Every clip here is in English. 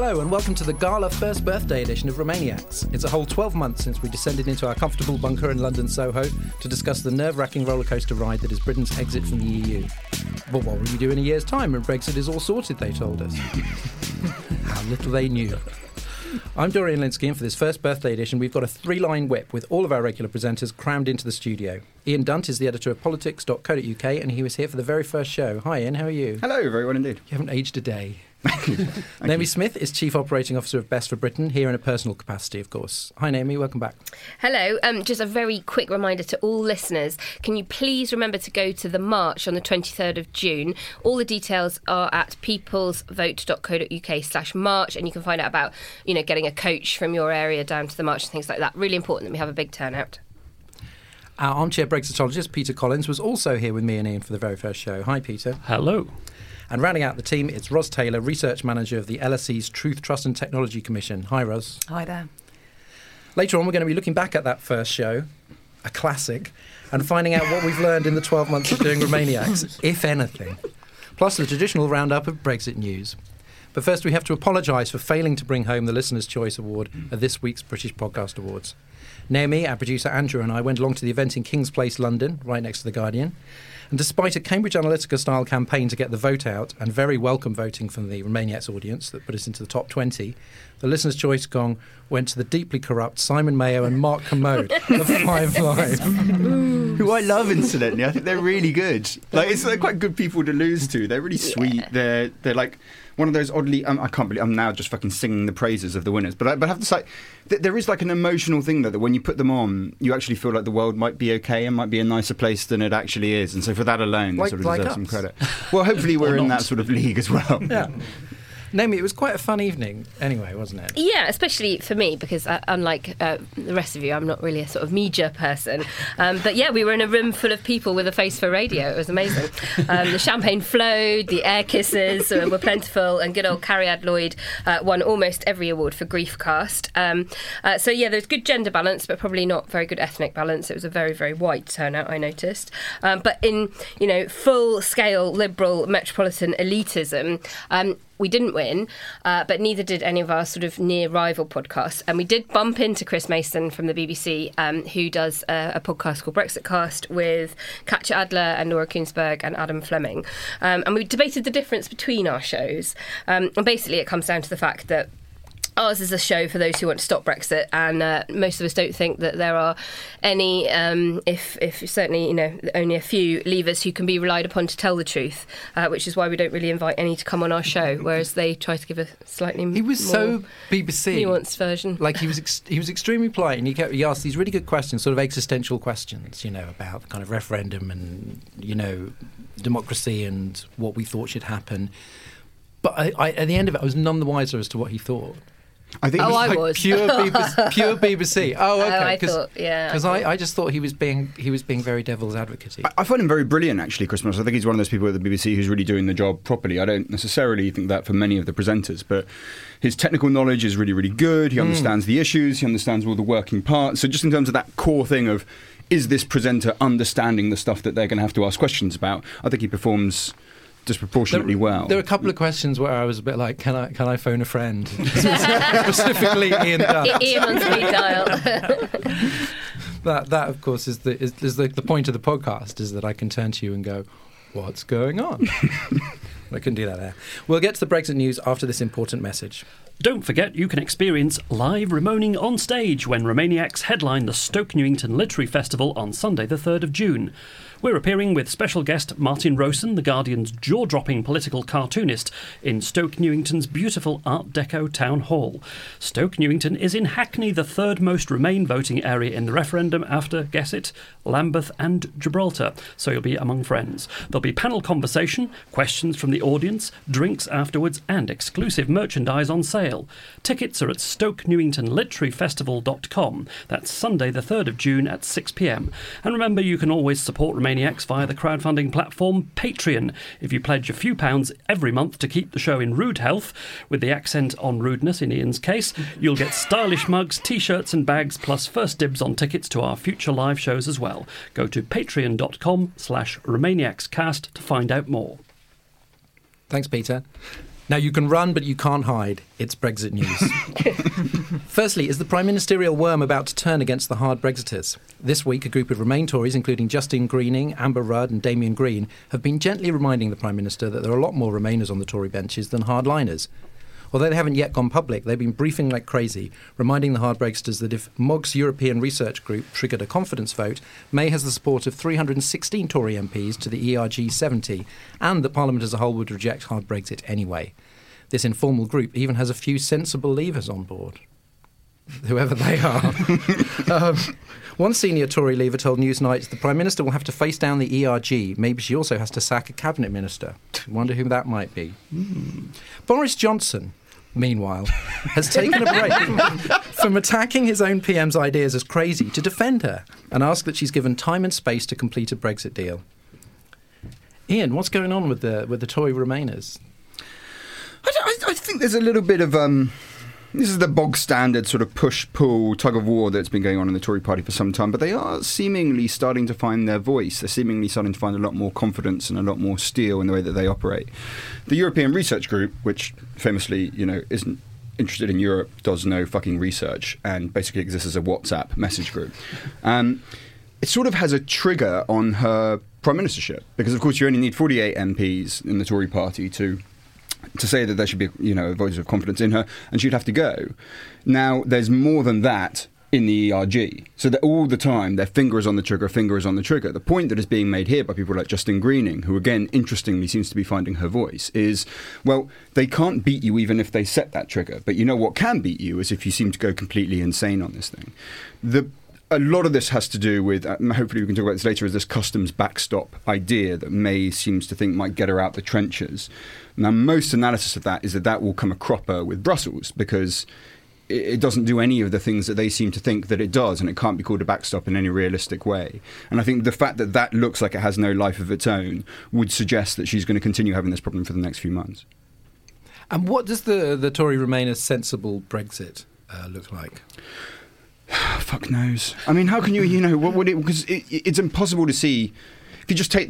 Hello and welcome to the Gala first birthday edition of Romaniacs. It's a whole 12 months since we descended into our comfortable bunker in London Soho to discuss the nerve-wracking rollercoaster ride that is Britain's exit from the EU. But what will we do in a year's time when Brexit is all sorted, they told us. How little they knew. I'm Dorian Linsky, and for this first birthday edition we've got a three-line whip with all of our regular presenters crammed into the studio. Ian Dunt is the editor of politics.co.uk and he was here for the very first show. Hi Ian, how are you? Hello, very well indeed. You haven't aged a day. Naomi Smith is Chief Operating Officer of Best for Britain, here in a personal capacity, of course. Hi, Naomi, welcome back. Hello. Just a very quick reminder to all listeners. Can you please remember to go to the march on the 23rd of June? All the details are at peoplesvote.co.uk/march, and you can find out about, getting a coach from your area down to the march and things like that. Really important that we have a big turnout. Our armchair Brexitologist, Peter Collins, was also here with me and Ian for the very first show. Hi, Peter. Hello. And rounding out the team, it's Ros Taylor, Research Manager of the LSE's Truth, Trust and Technology Commission. Hi, Ros. Hi there. Later on, we're going to be looking back at that first show, a classic, and finding out what we've learned in the 12 months of doing Romaniacs, if anything. Plus the traditional roundup of Brexit news. But first, we have to apologise for failing to bring home the Listener's Choice Award at this week's British Podcast Awards. Naomi, our producer Andrew and I went along to the event in King's Place, London, right next to The Guardian. And despite a Cambridge Analytica-style campaign to get the vote out and very welcome voting from the Romaniacs audience that put us into the top 20, the Listener's Choice gong went to the deeply corrupt Simon Mayo and Mark Commode of Five Live. Who I love, incidentally. I think they're really good. They're quite good people to lose to. They're really sweet. They're like one of those oddly... I can't believe I'm now just fucking singing the praises of the winners. But I have to say, there is like an emotional thing that when you put them on, you actually feel like the world might be okay and might be a nicer place than it actually is. And so for that alone, they sort of deserve some credit. Well, hopefully we're in that sort of league as well. Yeah. Naomi, it was quite a fun evening anyway, wasn't it? Yeah, especially for me, because unlike the rest of you, I'm not really a sort of media person. But yeah, we were in a room full of people with a face for radio. It was amazing. The champagne flowed, the air kisses were plentiful, and good old Cariad Lloyd won almost every award for Griefcast. So yeah, there was good gender balance, but probably not very good ethnic balance. It was a very, very white turnout, I noticed. But in, full-scale liberal metropolitan elitism, we didn't win, but neither did any of our sort of near rival podcasts. And we did bump into Chris Mason from the BBC, who does a podcast called Brexitcast with Katja Adler and Nora Kunsberg and Adam Fleming. And we debated the difference between our shows. And basically it comes down to the fact that ours is a show for those who want to stop Brexit, and most of us don't think that there are any, if certainly, only a few leavers who can be relied upon to tell the truth, which is why we don't really invite any to come on our show, whereas they try to give a slightly He was more so BBC. nuanced version. Like, he was extremely polite, and he asked these really good questions, sort of existential questions, about the kind of referendum and, democracy and what we thought should happen. But I at the end of it, I was none the wiser as to what he thought. I think I was. Pure BBC. Oh, okay. I thought, yeah. Because I just thought he was being very devil's advocate-y. I find him very brilliant, actually, Chris Mason. I think he's one of those people at the BBC who's really doing the job properly. I don't necessarily think that for many of the presenters, but his technical knowledge is really, really good. He understands the issues. He understands all the working parts. So just in terms of that core thing of, is this presenter understanding the stuff that they're going to have to ask questions about, I think he performs disproportionately well. There were a couple of questions where I was a bit like, can I phone a friend? Specifically Ian Dunt. Ian on speed dial. That of course is the point of the podcast, is that I can turn to you and go, what's going on? I couldn't do that there. We'll get to the Brexit news after this important message. Don't forget you can experience live Remoaning on stage when Romaniacs headline the Stoke Newington Literary Festival on Sunday the 3rd of June. We're appearing with special guest Martin Rowson, The Guardian's jaw-dropping political cartoonist, in Stoke Newington's beautiful Art Deco town hall. Stoke Newington is in Hackney, the third most Remain voting area in the referendum after, guess it, Lambeth and Gibraltar, so you'll be among friends. There'll be panel conversation, questions from the audience, drinks afterwards, and exclusive merchandise on sale. Tickets are at StokeNewingtonLiteraryFestival.com. That's Sunday the 3rd of June at 6 p.m. And remember, you can always support Romaniacs via the crowdfunding platform Patreon. If you pledge a few pounds every month to keep the show in rude health, with the accent on rudeness in Ian's case, you'll get stylish mugs, t-shirts and bags, plus first dibs on tickets to our future live shows as well. Go to patreon.com/RomaniacsCast to find out more. Thanks, Peter. Now, you can run, but you can't hide. It's Brexit news. Firstly, is the prime ministerial worm about to turn against the hard Brexiters? This week, a group of Remain Tories, including Justine Greening, Amber Rudd and Damien Green, have been gently reminding the Prime Minister that there are a lot more Remainers on the Tory benches than hardliners. Although they haven't yet gone public, they've been briefing like crazy, reminding the hard Brexiters that if Mog's European Research Group triggered a confidence vote, May has the support of 316 Tory MPs to the ERG 70, and that Parliament as a whole would reject hard Brexit anyway. This informal group even has a few sensible leavers on board, whoever they are. One senior Tory leaver told Newsnight the Prime Minister will have to face down the ERG. Maybe she also has to sack a cabinet minister. Wonder who that might be. Boris Johnson, meanwhile, has taken a break from attacking his own PM's ideas as crazy to defend her and ask that she's given time and space to complete a Brexit deal. Ian, what's going on with the Tory Remainers? I think there's a little bit of this is the bog standard sort of push-pull tug-of-war that's been going on in the Tory party for some time, but they are seemingly starting to find their voice. They're seemingly starting to find a lot more confidence and a lot more steel in the way that they operate. The European Research Group, which famously, isn't interested in Europe, does no fucking research, and basically exists as a WhatsApp message group. It sort of has a trigger on her prime ministership, because of course you only need 48 MPs in the Tory party to say that there should be, a vote of confidence in her, and she'd have to go. Now, there's more than that in the ERG. So that all the time, their finger is on the trigger. The point that is being made here by people like Justine Greening, who, again, interestingly seems to be finding her voice, is, well, they can't beat you even if they set that trigger. But you know what can beat you is if you seem to go completely insane on this thing. A lot of this has to do with, hopefully we can talk about this later, is this customs backstop idea that May seems to think might get her out the trenches. Now, most analysis of that is that will come a cropper with Brussels, because it doesn't do any of the things that they seem to think that it does, and it can't be called a backstop in any realistic way. And I think the fact that looks like it has no life of its own would suggest that she's going to continue having this problem for the next few months. And what does the Tory Remainers' sensible Brexit look like? Fuck knows. I mean, how can you, what would it? Because it's impossible to see. If you just take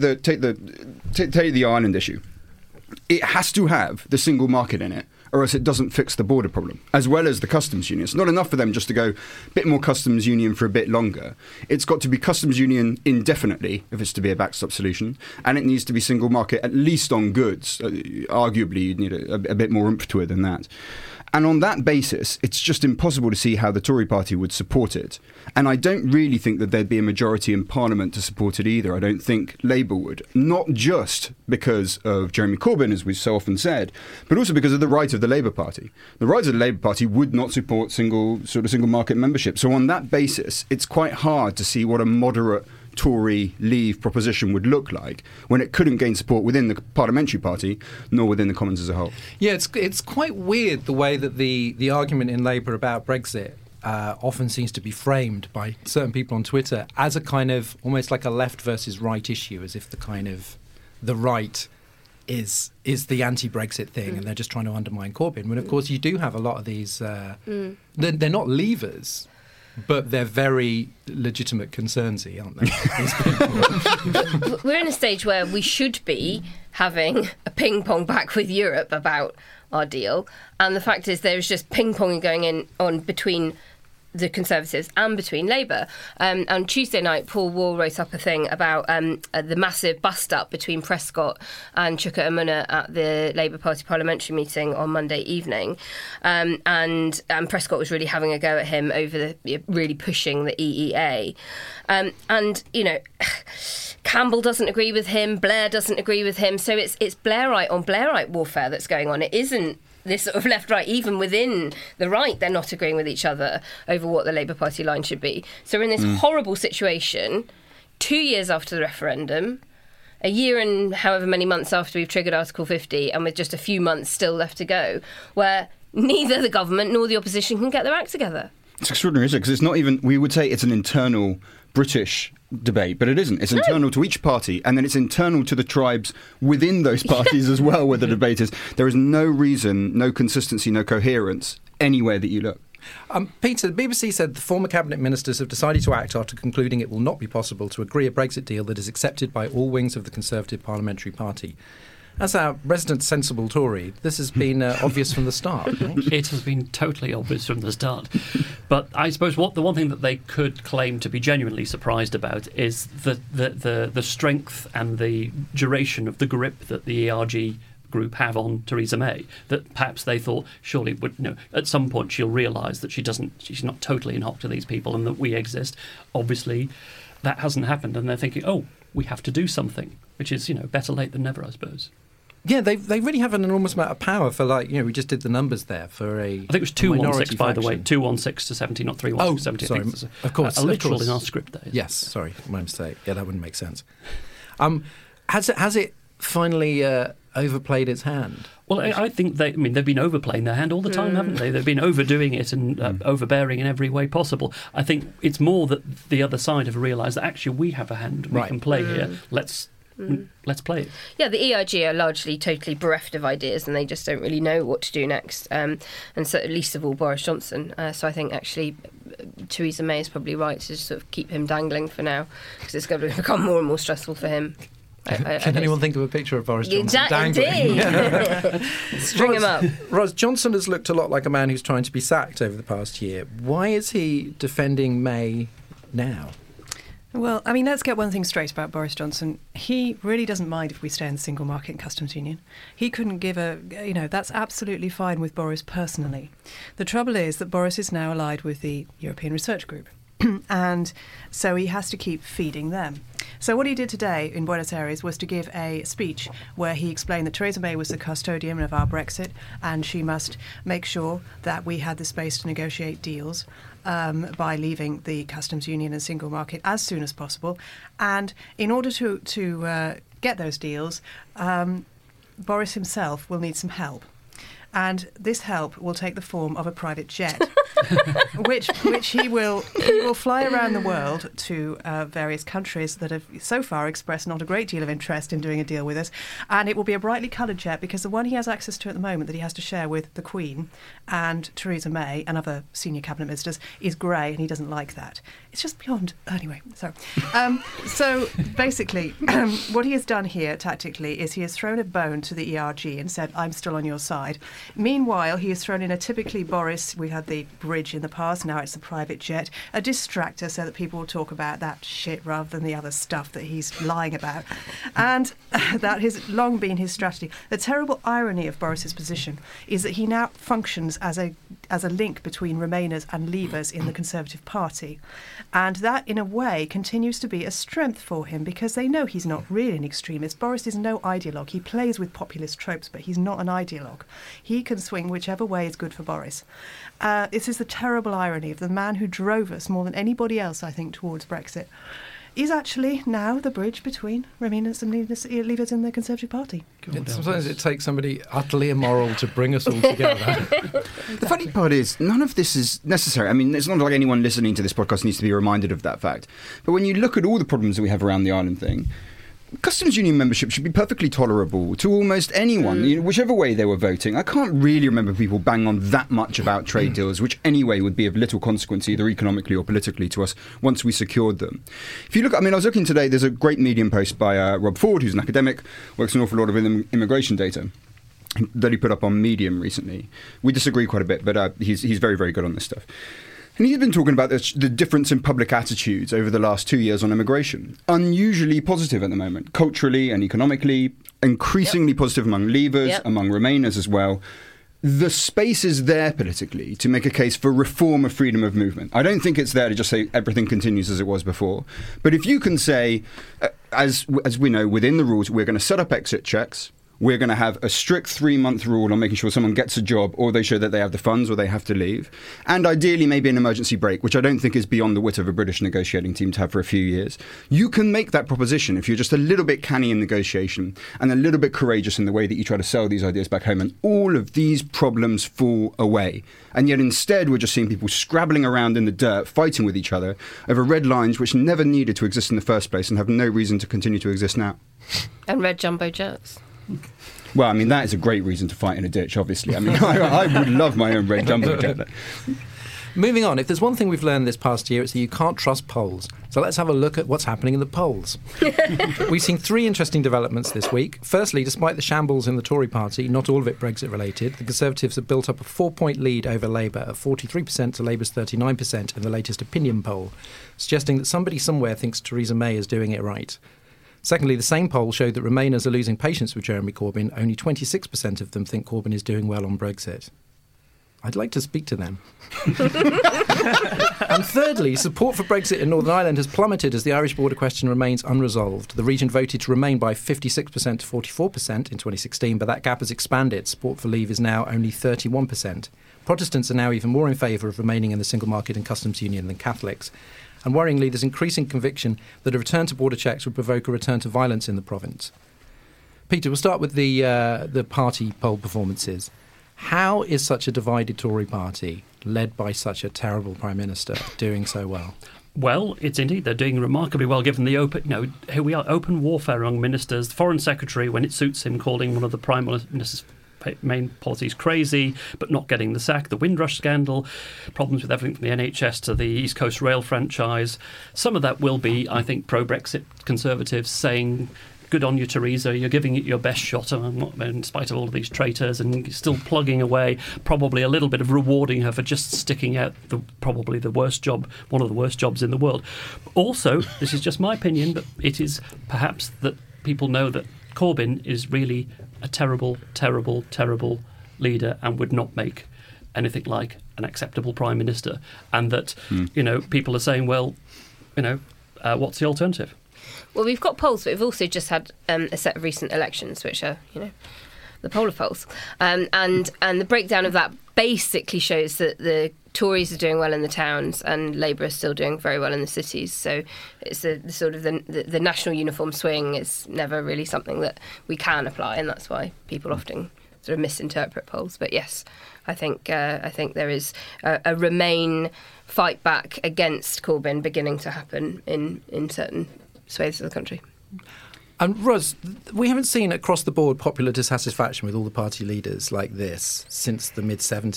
the Ireland issue, it has to have the single market in it, or else it doesn't fix the border problem, as well as the customs union. It's not enough for them just to go a bit more customs union for a bit longer. It's got to be customs union indefinitely if it's to be a backstop solution, and it needs to be single market at least on goods. Arguably, you'd need a bit more oomph to it than that. And on that basis, it's just impossible to see how the Tory party would support it. And I don't really think that there'd be a majority in Parliament to support it either. I don't think Labour would. Not just because of Jeremy Corbyn, as we've so often said, but also because of the right of the Labour Party. The right of the Labour Party would not support single market membership. So on that basis, it's quite hard to see what a moderate Tory Leave proposition would look like when it couldn't gain support within the parliamentary party nor within the Commons as a whole. Yeah, it's quite weird the way that the argument in Labour about Brexit often seems to be framed by certain people on Twitter as a kind of almost like a left versus right issue, as if the kind of the right is the anti-Brexit thing and they're just trying to undermine Corbyn. When of course you do have a lot of these they're not leavers, but they're very legitimate concerns-y, aren't they? We're in a stage where we should be having a ping-pong back with Europe about our deal. And the fact is there's just ping-ponging going on between the Conservatives and between Labour. On Tuesday night, Paul Wall wrote up a thing about the massive bust-up between Prescott and Chuka Umunna at the Labour Party parliamentary meeting on Monday evening. And Prescott was really having a go at him over really pushing the EEA. Campbell doesn't agree with him, Blair doesn't agree with him, so it's Blairite on Blairite warfare that's going on. It isn't this sort of left-right, even within the right, they're not agreeing with each other over what the Labour Party line should be. So we're in this horrible situation, 2 years after the referendum, a year and however many months after we've triggered Article 50, and with just a few months still left to go, where neither the government nor the opposition can get their act together. It's extraordinary, isn't it? Because it's not even, we would say it's an internal British debate, but it isn't. It's internal to each party, and then it's internal to the tribes within those parties as well, where the debate is. There is no reason, no consistency, no coherence anywhere that you look. Peter, the BBC said the former cabinet ministers have decided to act after concluding it will not be possible to agree a Brexit deal that is accepted by all wings of the Conservative Parliamentary Party. As our resident sensible Tory, this has been obvious from the start. Right? It has been totally obvious from the start. But I suppose the one thing that they could claim to be genuinely surprised about is the strength and the duration of the grip that the ERG group have on Theresa May. That perhaps they thought surely at some point she'll realise that she's not totally in hock to these people and that we exist. Obviously, that hasn't happened, and they're thinking, oh, we have to do something, which is better late than never, I suppose. Yeah, they really have an enormous amount of power for, we just did the numbers there for a. I think it was 216, by the way, 216 to 70, not 316 to 70. Oh, sorry, of course, a literal in our script there. Yes, sorry, my mistake. Yeah, that wouldn't make sense. Has it finally overplayed its hand? Well, I think they've been overplaying their hand all the time, haven't they? They've been overdoing it and overbearing in every way possible. I think it's more that the other side have realised that actually we have a hand we can play here. Let's play it. Yeah, the ERG are largely totally bereft of ideas and they just don't really know what to do next. And so, least of all, Boris Johnson. So I think actually Theresa May is probably right to just sort of keep him dangling for now because it's going to become more and more stressful for him. Can anyone think of a picture of Boris Johnson dangling? Indeed. String him up. Ros, Johnson has looked a lot like a man who's trying to be sacked over the past year. Why is he defending May now? Well, I mean, let's get one thing straight about Boris Johnson. He really doesn't mind if we stay in the single market and customs union. He couldn't give that's absolutely fine with Boris personally. The trouble is that Boris is now allied with the European Research Group. And so he has to keep feeding them. So what he did today in Buenos Aires was to give a speech where he explained that Theresa May was the custodian of our Brexit and she must make sure that we had the space to negotiate deals by leaving the customs union and single market as soon as possible. And in order to get those deals, Boris himself will need some help. And this help will take the form of a private jet, which he will fly around the world to various countries that have so far expressed not a great deal of interest in doing a deal with us. And it will be a brightly coloured jet because the one he has access to at the moment that he has to share with the Queen and Theresa May and other senior cabinet ministers is grey, and he doesn't like that. It's just beyond. Anyway, so basically, what he has done here tactically is he has thrown a bone to the ERG and said, "I'm still on your side." Meanwhile, he has thrown in a typically Boris, we had the bridge in the past, now it's the private jet, a distractor so that people will talk about that shit rather than the other stuff that he's lying about. And that has long been his strategy. The terrible irony of Boris's position is that he now functions as a link between Remainers and Leavers in the Conservative Party. And that, in a way, continues to be a strength for him because they know he's not really an extremist. Boris is no ideologue. He plays with populist tropes, but he's not an ideologue. He can swing whichever way is good for Boris. This is the terrible irony of the man who drove us more than anybody else, I think, towards Brexit, is actually now the bridge between Remainers and Leavers in the Conservative Party. Sometimes it takes somebody utterly immoral to bring us all together. The funny part is, none of this is necessary. I mean, it's not like anyone listening to this podcast needs to be reminded of that fact. But when you look at all the problems that we have around the island thing, customs union membership should be perfectly tolerable to almost anyone, whichever way they were voting. I can't really remember people bang on that much about trade deals, which anyway would be of little consequence either economically or politically to us once we secured them. If you look, I was looking today, there's a great Medium post by Rob Ford, who's an academic, works an awful lot of immigration data, that he put up on Medium recently. We disagree quite a bit, but he's very, very good on this stuff. And he's been talking about the difference in public attitudes over the last 2 years on immigration. Unusually positive at the moment, culturally and economically, increasingly positive among Leavers, among Remainers as well. The space is there politically to make a case for reform of freedom of movement. I don't think it's there to just say everything continues as it was before. But if you can say, as we know, within the rules, we're going to set up exit checks, we're going to have a strict 3-month rule on making sure someone gets a job or they show that they have the funds or they have to leave. And ideally maybe an emergency break, which I don't think is beyond the wit of a British negotiating team to have for a few years. You can make that proposition if you're just a little bit canny in negotiation and a little bit courageous in the way that you try to sell these ideas back home. And all of these problems fall away. And yet instead we're just seeing people scrabbling around in the dirt, fighting with each other over red lines which never needed to exist in the first place and have no reason to continue to exist now. And red jumbo jets. Well, that is a great reason to fight in a ditch, obviously. I would love my own red jumbo jet. Moving on, if there's one thing we've learned this past year, it's that you can't trust polls. So let's have a look at what's happening in the polls. We've seen 3 interesting developments this week. Firstly, despite the shambles in the Tory party, not all of it Brexit related, the Conservatives have built up a 4-point lead over Labour at 43% to Labour's 39% in the latest opinion poll, suggesting that somebody somewhere thinks Theresa May is doing it right. Secondly, the same poll showed that Remainers are losing patience with Jeremy Corbyn. Only 26% of them think Corbyn is doing well on Brexit. I'd like to speak to them. And thirdly, support for Brexit in Northern Ireland has plummeted as the Irish border question remains unresolved. The region voted to remain by 56% to 44% in 2016, but that gap has expanded. Support for leave is now only 31%. Protestants are now even more in favour of remaining in the single market and customs union than Catholics. And worryingly, there's increasing conviction that a return to border checks would provoke a return to violence in the province. Peter, we'll start with the party poll performances. How is such a divided Tory party, led by such a terrible Prime Minister, doing so well? Well, it's indeed, they're doing remarkably well given the open, here we are, open warfare among ministers. The Foreign Secretary, when it suits him, calling one of the Prime Minister's main policies crazy, but not getting the sack. The Windrush scandal, problems with everything from the NHS to the East Coast Rail franchise. Some of that will be, I think, pro-Brexit Conservatives saying, good on you, Theresa, you're giving it your best shot in spite of all of these traitors, and still plugging away, probably a little bit of rewarding her for just sticking out probably the worst job, one of the worst jobs in the world. Also, this is just my opinion, but it is perhaps that people know that Corbyn is really a terrible, terrible, terrible leader and would not make anything like an acceptable Prime Minister. And that, people are saying, well, what's the alternative? Well, we've got polls, but we've also just had a set of recent elections, which are, the poller polls. And the breakdown of that basically shows that the Tories are doing well in the towns and Labour is still doing very well in the cities. So it's the sort of the national uniform swing is never really something that we can apply, and that's why people often sort of misinterpret polls. But yes, I think there is a Remain fight back against Corbyn beginning to happen in certain swathes of the country. And Ros, we haven't seen across the board popular dissatisfaction with all the party leaders like this since the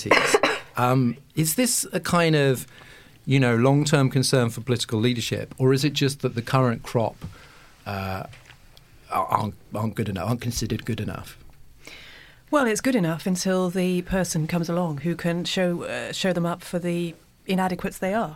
mid-70s. Is this a kind of, long-term concern for political leadership, or is it just that the current crop aren't good enough, aren't considered good enough? Well, it's good enough until the person comes along who can show them up for the inadequates they are.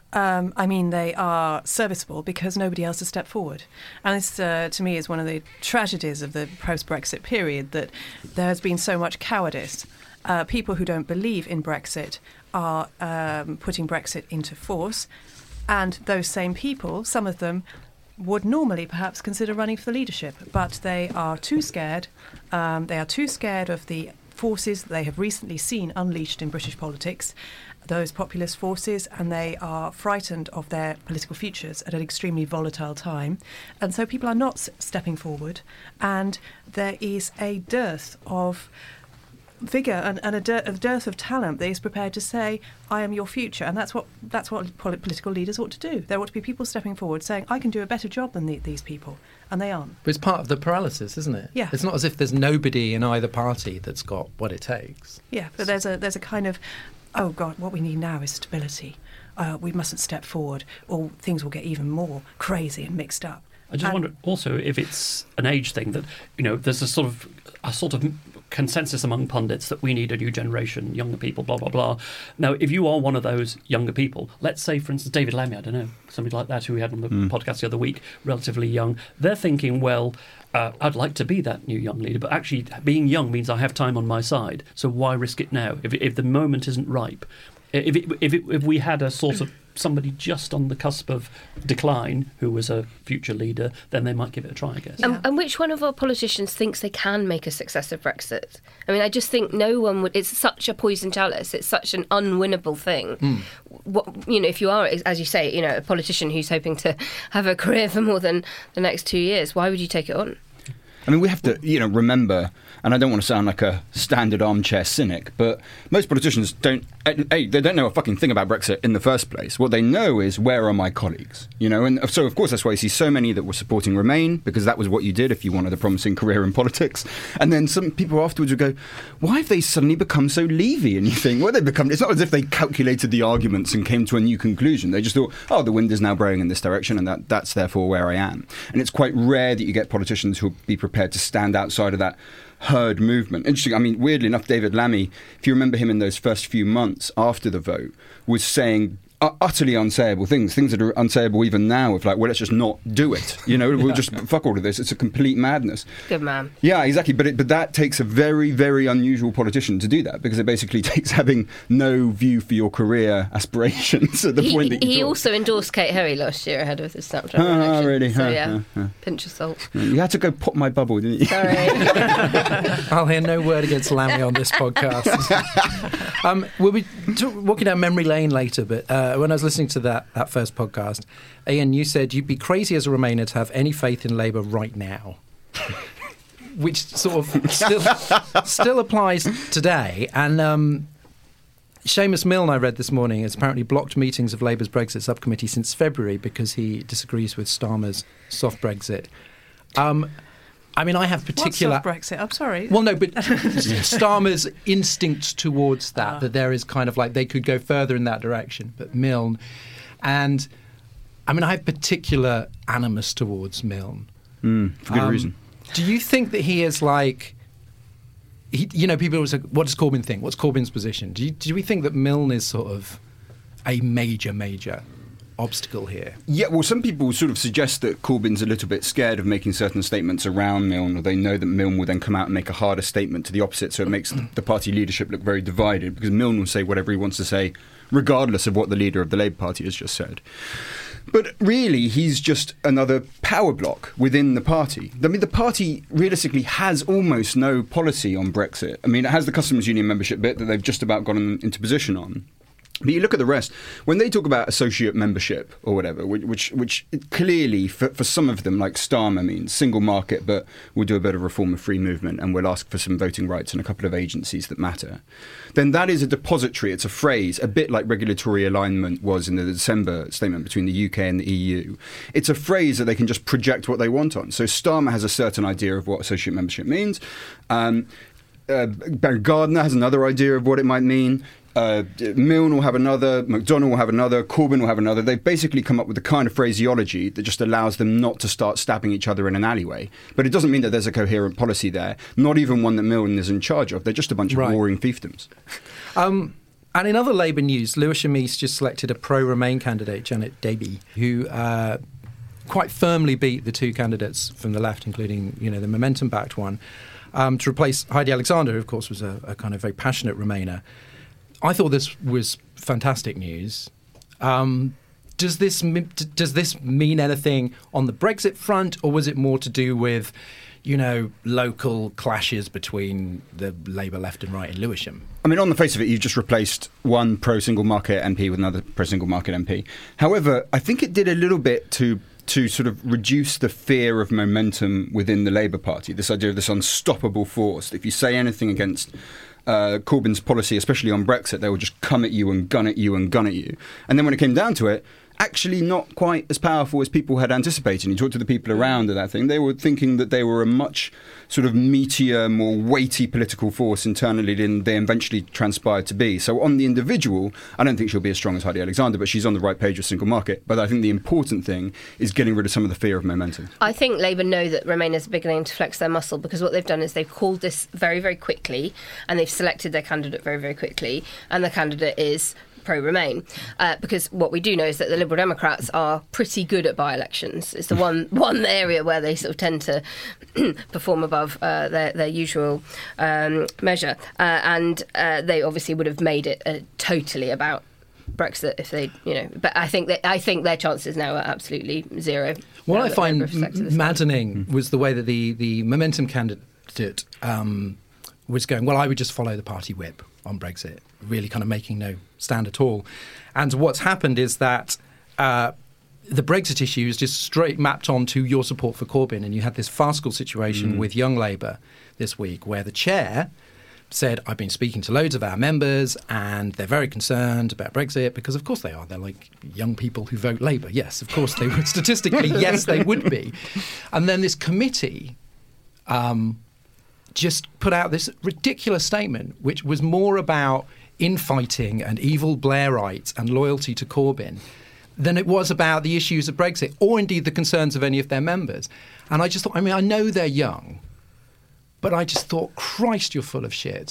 They are serviceable because nobody else has stepped forward. And this, to me, is one of the tragedies of the post-Brexit period, that there has been so much cowardice. People who don't believe in Brexit are putting Brexit into force. And those same people, some of them, would normally perhaps consider running for the leadership, but they are too scared. They are too scared of the forces they have recently seen unleashed in British politics, those populist forces, and they are frightened of their political futures at an extremely volatile time. And so people are not stepping forward, and there is a dearth of vigour and a dearth of talent that is prepared to say, I am your future. And that's what political leaders ought to do. There ought to be people stepping forward saying, I can do a better job than these people. And they aren't. But it's part of the paralysis, isn't it? Yeah. It's not as if there's nobody in either party that's got what it takes. Yeah, but there's a kind of, oh God, what we need now is stability. We mustn't step forward, or things will get even more crazy and mixed up. I just wonder also if it's an age thing that, there's a sort of consensus among pundits that we need a new generation, younger people, blah, blah, blah. Now, if you are one of those younger people, let's say, for instance, David Lammy, I don't know, somebody like that who we had on the podcast the other week, relatively young, they're thinking, well, I'd like to be that new young leader, but actually being young means I have time on my side, so why risk it now? If the moment isn't ripe, if we had a sort of somebody just on the cusp of decline who was a future leader, then they might give it a try, I guess. And which one of our politicians thinks they can make a success of Brexit? I mean, I just think no one would. It's such a poison chalice. It's such an unwinnable thing. If you are, as you say, a politician who's hoping to have a career for more than the next 2 years, why would you take it on? I mean, we have to, remember, and I don't want to sound like a standard armchair cynic, but most politicians they don't know a fucking thing about Brexit in the first place. What they know is, where are my colleagues? And so, of course, that's why you see so many that were supporting Remain, because that was what you did if you wanted a promising career in politics. And then some people afterwards would go, why have they suddenly become so Levy? And you think, well, it's not as if they calculated the arguments and came to a new conclusion. They just thought, oh, the wind is now blowing in this direction, and that's therefore where I am. And it's quite rare that you get politicians who will be prepared to stand outside of that herd movement. Interesting. I mean, weirdly enough, David Lammy, if you remember him in those first few months after the vote, was saying utterly unsayable things that are unsayable even now, of like, well, let's just not do it. We'll just fuck all of this. It's a complete madness. Good man. Yeah, exactly. But that takes a very, very unusual politician to do that, because it basically takes having no view for your career aspirations at the point that you He talk. also endorsed Kate Hoey last year ahead of the Snapchat election. Really? So, pinch of salt. You had to go pop my bubble, didn't you? Sorry. I'll hear no word against Lammy on this podcast. We'll be walking down memory lane later, but when I was listening to that first podcast, Ian, you said you'd be crazy as a Remainer to have any faith in Labour right now, which sort of still applies today. And Seamus Milne, I read this morning, has apparently blocked meetings of Labour's Brexit subcommittee since February because he disagrees with Starmer's soft Brexit. I mean, I have particular... What's soft Brexit? I'm sorry. Well, no, but Starmer's instincts towards that there is kind of like they could go further in that direction. But Milne... And, I mean, I have particular animus towards Milne. For good reason. Do you think that he is like... people always say, what does Corbyn think? What's Corbyn's position? Do we think that Milne is sort of a major obstacle here? Yeah, well, some people sort of suggest that Corbyn's a little bit scared of making certain statements around Milne, or they know that Milne will then come out and make a harder statement to the opposite, so it makes the party leadership look very divided, because Milne will say whatever he wants to say, regardless of what the leader of the Labour Party has just said. But really, he's just another power block within the party. I mean, the party realistically has almost no policy on Brexit. I mean, it has the customs union membership bit that they've just about gotten into position on. But you look at the rest, when they talk about associate membership or whatever, which clearly for some of them, like Starmer, means single market, but we'll do a bit of reform of free movement and we'll ask for some voting rights in a couple of agencies that matter, then that is a depository, it's a phrase, a bit like regulatory alignment was in the December statement between the UK and the EU. It's a phrase that they can just project what they want on. So Starmer has a certain idea of what associate membership means. Barry Gardiner has another idea of what it might mean. Milne will have another, McDonnell will have another, Corbyn will have another. They've basically come up with the kind of phraseology that just allows them not to start stabbing each other in an alleyway. But it doesn't mean that there's a coherent policy there, not even one that Milne is in charge of. They're just a bunch of warring fiefdoms. And in other Labour news, Lewisham East just selected a pro-Remain candidate, Janet Davey, who quite firmly beat the two candidates from the left, including the Momentum-backed one, to replace Heidi Alexander, who, of course, was a kind of very passionate Remainer. I thought this was fantastic news. Does this mean anything on the Brexit front, or was it more to do with, local clashes between the Labour left and right in Lewisham? I mean, on the face of it, you've just replaced one pro-single market MP with another pro-single market MP. However, I think it did a little bit to sort of reduce the fear of momentum within the Labour Party, this idea of this unstoppable force. If you say anything against Corbyn's policy, especially on Brexit, they will just come at you and gun at you and gun at you. And then when it came down to it, actually not quite as powerful as people had anticipated. You talk to the people around that thing, they were thinking that they were a much sort of meatier, more weighty political force internally than they eventually transpired to be. So on the individual, I don't think she'll be as strong as Heidi Alexander, but she's on the right page with single market. But I think the important thing is getting rid of some of the fear of momentum. I think Labour know that Remainers are beginning to flex their muscle, because what they've done is they've called this very, very quickly, and they've selected their candidate very, very quickly, and the candidate is pro-Remain, because what we do know is that the Liberal Democrats are pretty good at by-elections. It's the one area where they sort of tend to perform above their usual measure, and they obviously would have made it totally about Brexit if they, But I think their chances now are absolutely zero. What I find maddening was the way that the Momentum candidate was going, well, I would just follow the party whip on Brexit, really kind of making no stand at all. And what's happened is that the Brexit issue is just straight mapped onto your support for Corbyn. And you had this farcical situation with Young Labour this week where the chair said, I've been speaking to loads of our members and they're very concerned about Brexit because, of course, they are. They're like young people who vote Labour. Yes, of course they would. Statistically, yes, they would be. And then this committee just put out this ridiculous statement, which was more about infighting and evil Blairites and loyalty to Corbyn than it was about the issues of Brexit or indeed the concerns of any of their members. And I just thought, I know they're young, but I just thought, Christ, you're full of shit.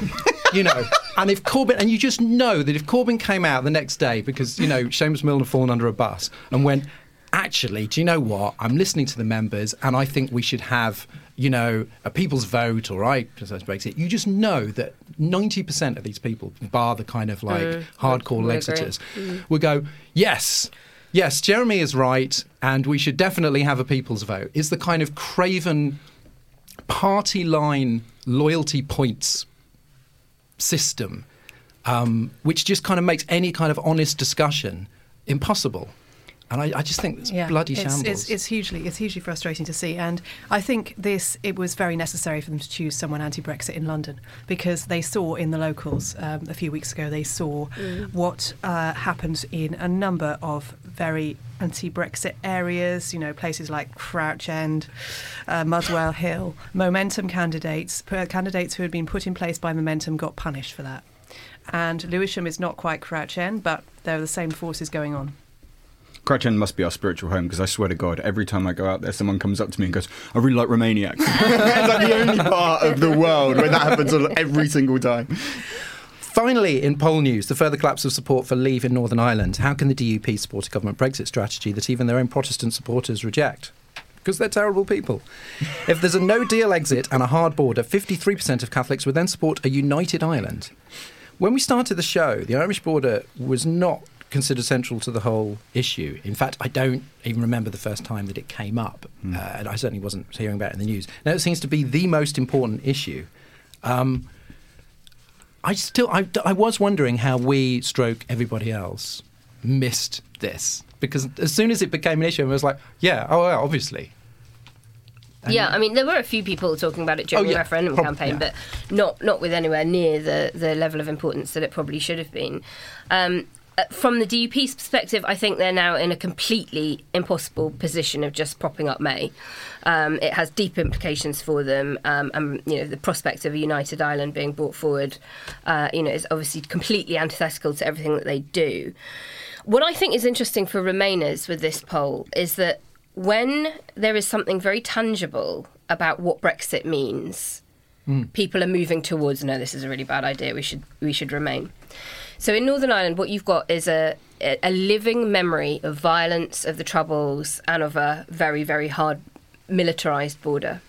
And if Corbyn, and you just know that if Corbyn came out the next day because, Seamus Milne had fallen under a bus and went, actually, do you know what? I'm listening to the members and I think we should have, a people's vote or Brexit. You just know that 90% of these people, bar the kind of hardcore Lexiters, would go, yes, Jeremy is right and we should definitely have a people's vote. Is the kind of craven party line loyalty points system, which just kind of makes any kind of honest discussion impossible. And I just think it's bloody shambles. It's hugely frustrating to see. And I think it was very necessary for them to choose someone anti-Brexit in London because they saw in the locals a few weeks ago, they saw what happened in a number of very anti-Brexit areas, places like Crouch End, Muswell Hill. Momentum candidates who had been put in place by Momentum got punished for that. And Lewisham is not quite Crouch End, but there are the same forces going on. Crouch End must be our spiritual home because I swear to God, every time I go out there, someone comes up to me and goes, I really like Romaniacs. It's like the only part of the world where that happens every single time. Finally, in poll news, the further collapse of support for Leave in Northern Ireland. How can the DUP support a government Brexit strategy that even their own Protestant supporters reject? Because they're terrible people. If there's a no-deal exit and a hard border, 53% of Catholics would then support a united Ireland. When we started the show, the Irish border was not considered central to the whole issue. In fact, I don't even remember the first time that it came up, and I certainly wasn't hearing about it in the news. Now it seems to be the most important issue. I was wondering how we, everybody else, missed this, because as soon as it became an issue, I was like, obviously. And there were a few people talking about it during the referendum campaign, but not with anywhere near the level of importance that it probably should have been. From the DUP's perspective, I think they're now in a completely impossible position of just propping up May. It has deep implications for them, and the prospect of a united Ireland being brought forward, is obviously completely antithetical to everything that they do. What I think is interesting for Remainers with this poll is that when there is something very tangible about what Brexit means, people are moving towards, no, this is a really bad idea, we should remain. So in Northern Ireland, what you've got is a living memory of violence, of the Troubles, and of a very, very hard militarised border.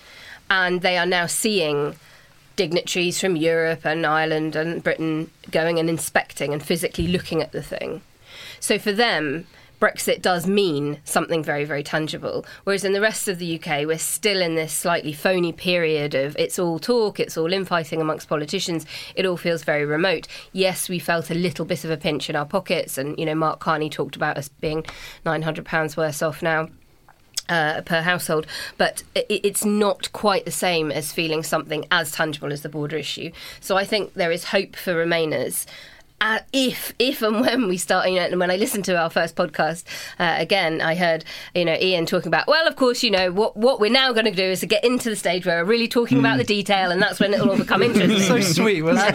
And they are now seeing dignitaries from Europe and Ireland and Britain going and inspecting and physically looking at the thing. So for them, Brexit does mean something very, very tangible. Whereas in the rest of the UK, we're still in this slightly phony period of it's all talk, it's all infighting amongst politicians. It all feels very remote. Yes, we felt a little bit of a pinch in our pockets. And, Mark Carney talked about us being £900 worse off now per household. But it's not quite the same as feeling something as tangible as the border issue. So I think there is hope for Remainers. If and when we start, and when I listened to our first podcast again, I heard, Ian talking about, well, of course, what we're now going to do is to get into the stage where we're really talking about the detail, and that's when it'll all become interesting. So sweet, wasn't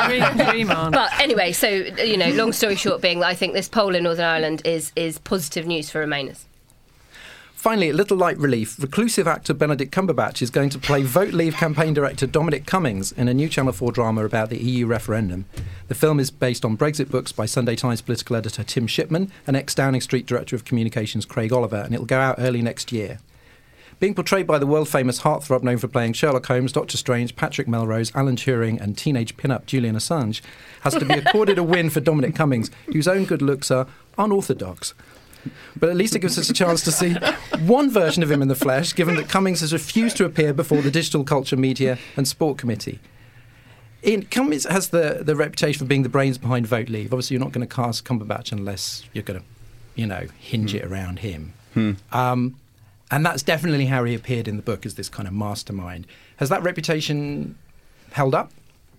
it? But anyway, so, long story short being that I think this poll in Northern Ireland is positive news for Remainers. Finally, a little light relief. Reclusive actor Benedict Cumberbatch is going to play Vote Leave campaign director Dominic Cummings in a new Channel 4 drama about the EU referendum. The film is based on Brexit books by Sunday Times political editor Tim Shipman and ex-Downing Street director of communications Craig Oliver, and it'll go out early next year. Being portrayed by the world-famous heartthrob known for playing Sherlock Holmes, Doctor Strange, Patrick Melrose, Alan Turing and teenage pin-up Julian Assange has to be accorded a win for Dominic Cummings, whose own good looks are unorthodox. But at least it gives us a chance to see one version of him in the flesh, given that Cummings has refused to appear before the Digital Culture, Media and Sport Committee. Cummings has the reputation for being the brains behind Vote Leave. Obviously, you're not going to cast Cumberbatch unless you're going to, hinge it around him. And that's definitely how he appeared in the book, as this kind of mastermind. Has that reputation held up?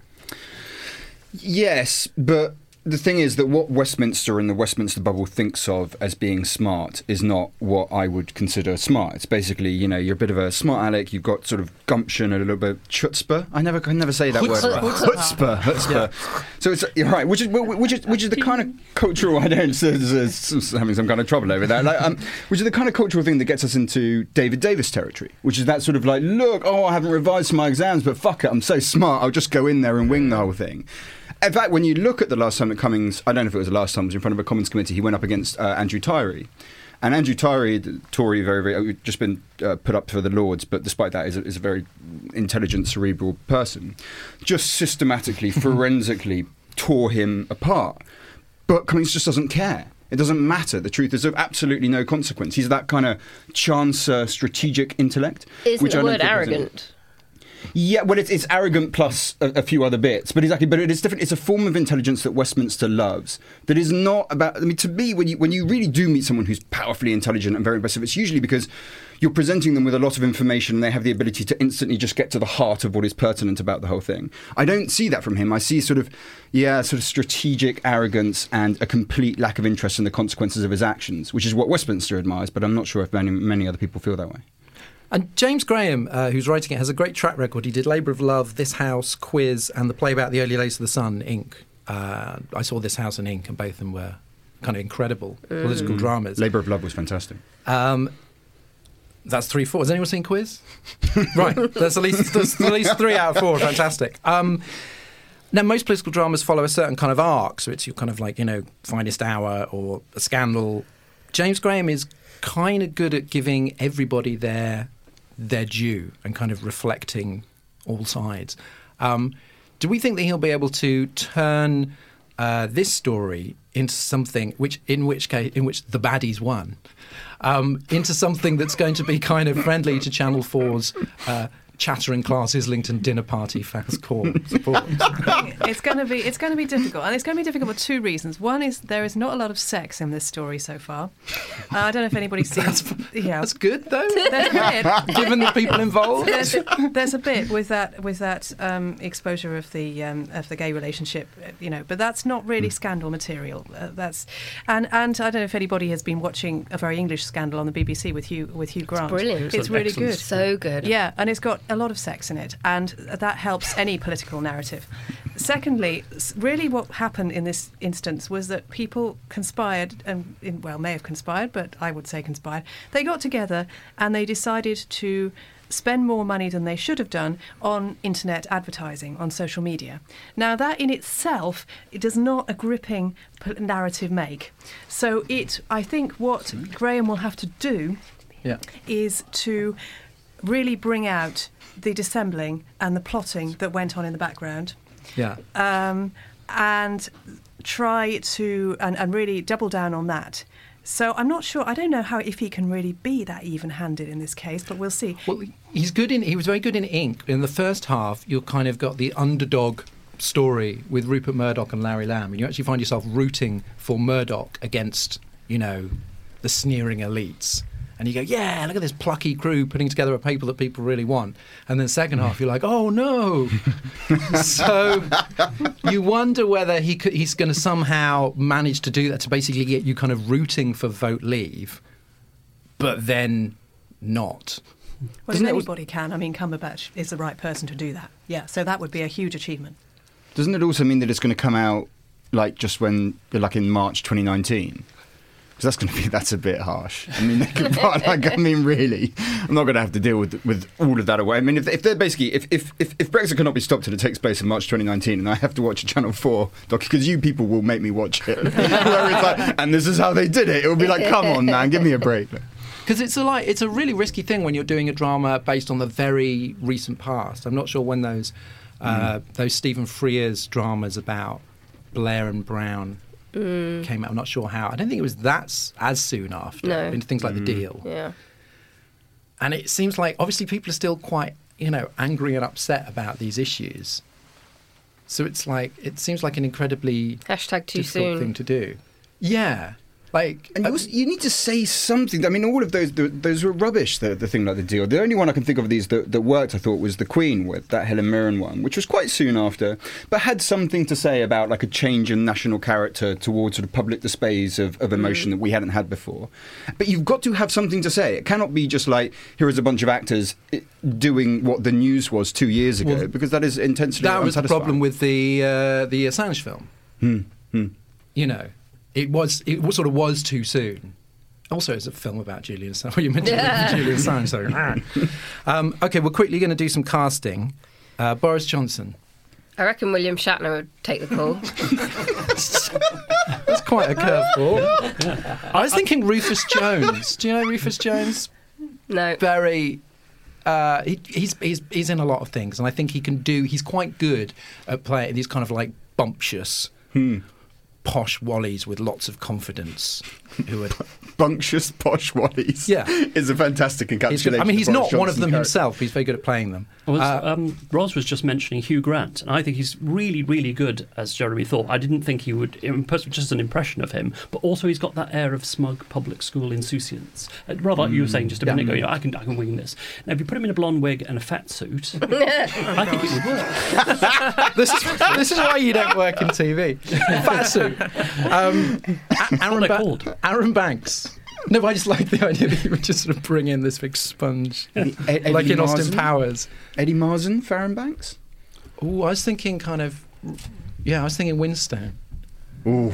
Yes, but the thing is that what Westminster and the Westminster bubble thinks of as being smart is not what I would consider smart. It's basically, you're a bit of a smart aleck, you've got sort of gumption and a little bit of chutzpah. I can never say that word. Chutzpah. Yeah. So it's you're right, which is the kind of cultural. I don't having some kind of trouble over that. Which is the kind of cultural thing that gets us into David Davis territory, which is that sort of like, look, I haven't revised for my exams, but fuck it, I'm so smart, I'll just go in there and wing the whole thing. In fact, when you look at the last time that Cummings, I don't know if it was the last time, was in front of a Commons committee, he went up against Andrew Tyree. And Andrew Tyree, the Tory, very, just been put up for the Lords, but despite that, is a very intelligent, cerebral person, just systematically, forensically tore him apart. But Cummings just doesn't care. It doesn't matter. The truth is of absolutely no consequence. He's that kind of chancer, strategic intellect. Isn't the word arrogant? Yeah, well, it's arrogant plus a few other bits, but exactly. But it is different. It's a form of intelligence that Westminster loves. That is not about. I mean, to me, when you really do meet someone who's powerfully intelligent and very impressive, it's usually because you're presenting them with a lot of information, and they have the ability to instantly just get to the heart of what is pertinent about the whole thing. I don't see that from him. I see sort of strategic arrogance and a complete lack of interest in the consequences of his actions, which is what Westminster admires. But I'm not sure if many other people feel that way. And James Graham, who's writing it, has a great track record. He did Labour of Love, This House, Quiz, and the play about the early days of the Sun, Ink. I saw This House and Ink, and both of them were kind of incredible political dramas. Labour of Love was fantastic. That's 3, 4. Has anyone seen Quiz? Right, there's at least 3 out of 4. Fantastic. Now, most political dramas follow a certain kind of arc, so it's your kind of like, Finest Hour or a scandal. James Graham is kind of good at giving everybody their due and kind of reflecting all sides. Do we think that he'll be able to turn this story into something in which the baddies won, into something that's going to be kind of friendly to Channel 4's chattering class Islington dinner party fast call support? It's going to be difficult, and it's going to be difficult for 2 reasons. One is there is not a lot of sex in this story so far. I don't know if anybody's seen. That's good though. There's a bit, given the people involved. There's a bit with that exposure of the gay relationship, but that's not really scandal material. And I don't know if anybody has been watching A Very English Scandal on the BBC with Hugh Grant. It's brilliant. It's really good. So good. Yeah, and it's got a lot of sex in it, and that helps any political narrative. Secondly, really what happened in this instance was that people conspired, may have conspired, but I would say conspired. They got together and they decided to spend more money than they should have done on internet advertising, on social media. Now, that in itself, it does not a gripping narrative make. So I think what Graham will have to do is to really bring out the dissembling and the plotting that went on in the background. Yeah. And try to and really double down on that. So I'm not sure. I don't know if he can really be that even-handed in this case, but we'll see. Well, he was very good in Ink. In the first half, you kind of got the underdog story with Rupert Murdoch and Larry Lamb, and you actually find yourself rooting for Murdoch against, the sneering elites. And you go, yeah, look at this plucky crew putting together a paper that people really want. And then second half, you're like, oh, no. So you wonder whether he's going to somehow manage to do that, to basically get you kind of rooting for Vote Leave, but then not. Well, if anybody can. I mean, Cumberbatch is the right person to do that. Yeah, so that would be a huge achievement. Doesn't it also mean that it's going to come out just when, in March 2019? Because that's a bit harsh. I mean, really, I'm not going to have to deal with all of that away. I mean, if they're basically, if Brexit cannot be stopped and it takes place in March 2019, and I have to watch a Channel 4 doc, because you people will make me watch it, where it's and this is how they did it. It will be like, come on, man, give me a break. Because it's a really risky thing when you're doing a drama based on the very recent past. I'm not sure when those Stephen Frears dramas about Blair and Brown came out. I'm not sure how. I don't think it was as soon after. No. Into things like The Deal. Yeah. And it seems like obviously people are still quite, angry and upset about these issues. So it seems like an incredibly #too difficult soon thing to do. Yeah. Like, And you need to say something. I mean, all of those were rubbish, the thing like the deal. The only one I can think of these that worked, I thought, was the Queen with that Helen Mirren one, which was quite soon after, but had something to say about like a change in national character towards sort of public displays of emotion that we hadn't had before. But you've got to have something to say. It cannot be just like, here is a bunch of actors doing what the news was 2 years ago, because that is intensely that was the unsatisfying. problem with the Assange film. You know, it sort of was too soon. Also, it's a film about Julian Assange. Well, you mentioned Julian Assange, so okay, we're quickly going to do some casting. Boris Johnson. I reckon William Shatner would take the call. That's quite a curveball. I was thinking Rufus Jones. Do you know Rufus Jones? No. Very. He's in a lot of things, and I think he's quite good at playing these kind of like bumptious, posh wallies with lots of confidence. Who are Bumptious posh wallies. Yeah. Is a fantastic encapsulation. I mean, he's of not Boris one of them Johnson's himself. But he's very good at playing them. Ros was just mentioning Hugh Grant, and I think he's really, really good as Jeremy Thorpe. I didn't think he would, just an impression of him, but also he's got that air of smug public school insouciance. Rather like you were saying just a minute ago, you know, I can wing this. Now, if you put him in a blonde wig and a fat suit, I think it would work. This is why you don't work in TV. Fat suit. Aaron Banks. No, I just like the idea that you would just sort of bring in this big sponge, Eddie like in Austin Marzen? Powers. Eddie Marzen, Farron Banks? Oh, I was thinking Winstone. Ooh.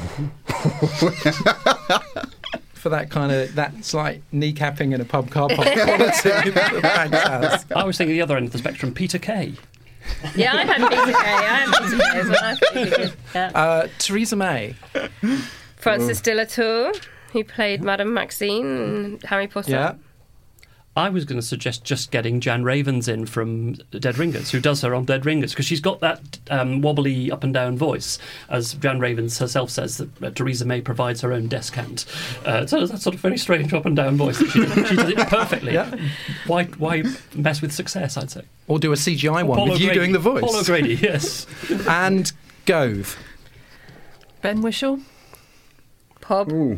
For that slight kneecapping in a pub car park quality that Banks has. I was thinking the other end of the spectrum, Peter Kay. Yeah, I had Peter Kay as well. I think he did. Yeah. Theresa May. Francis de la Tour, who played Madame Maxine in Harry Potter. Yeah. I was going to suggest just getting Jan Ravens in from Dead Ringers, who does her on Dead Ringers, because she's got that wobbly up and down voice, as Jan Ravens herself says that Theresa May provides her own descant. So that sort of very strange up and down voice. She does it perfectly. Yeah. Why mess with success, I'd say. Or do a CGI one Paul with you O'Grady. doing the voice. Paul O'Grady, yes. And Gove. Ben Whishaw. Pob. Ooh.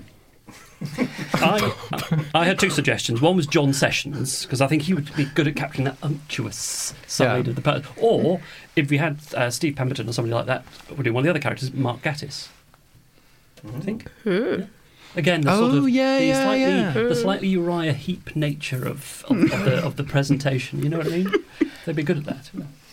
I had two suggestions. One was John Sessions, because I think he would be good at capturing that unctuous side of the person. Or, if we had Steve Pemberton or somebody like that, we're doing one of the other characters, Mark Gatiss. I think. Yeah. Again, the slightly Uriah Heep nature of the presentation. You know what I mean? They'd be good at that.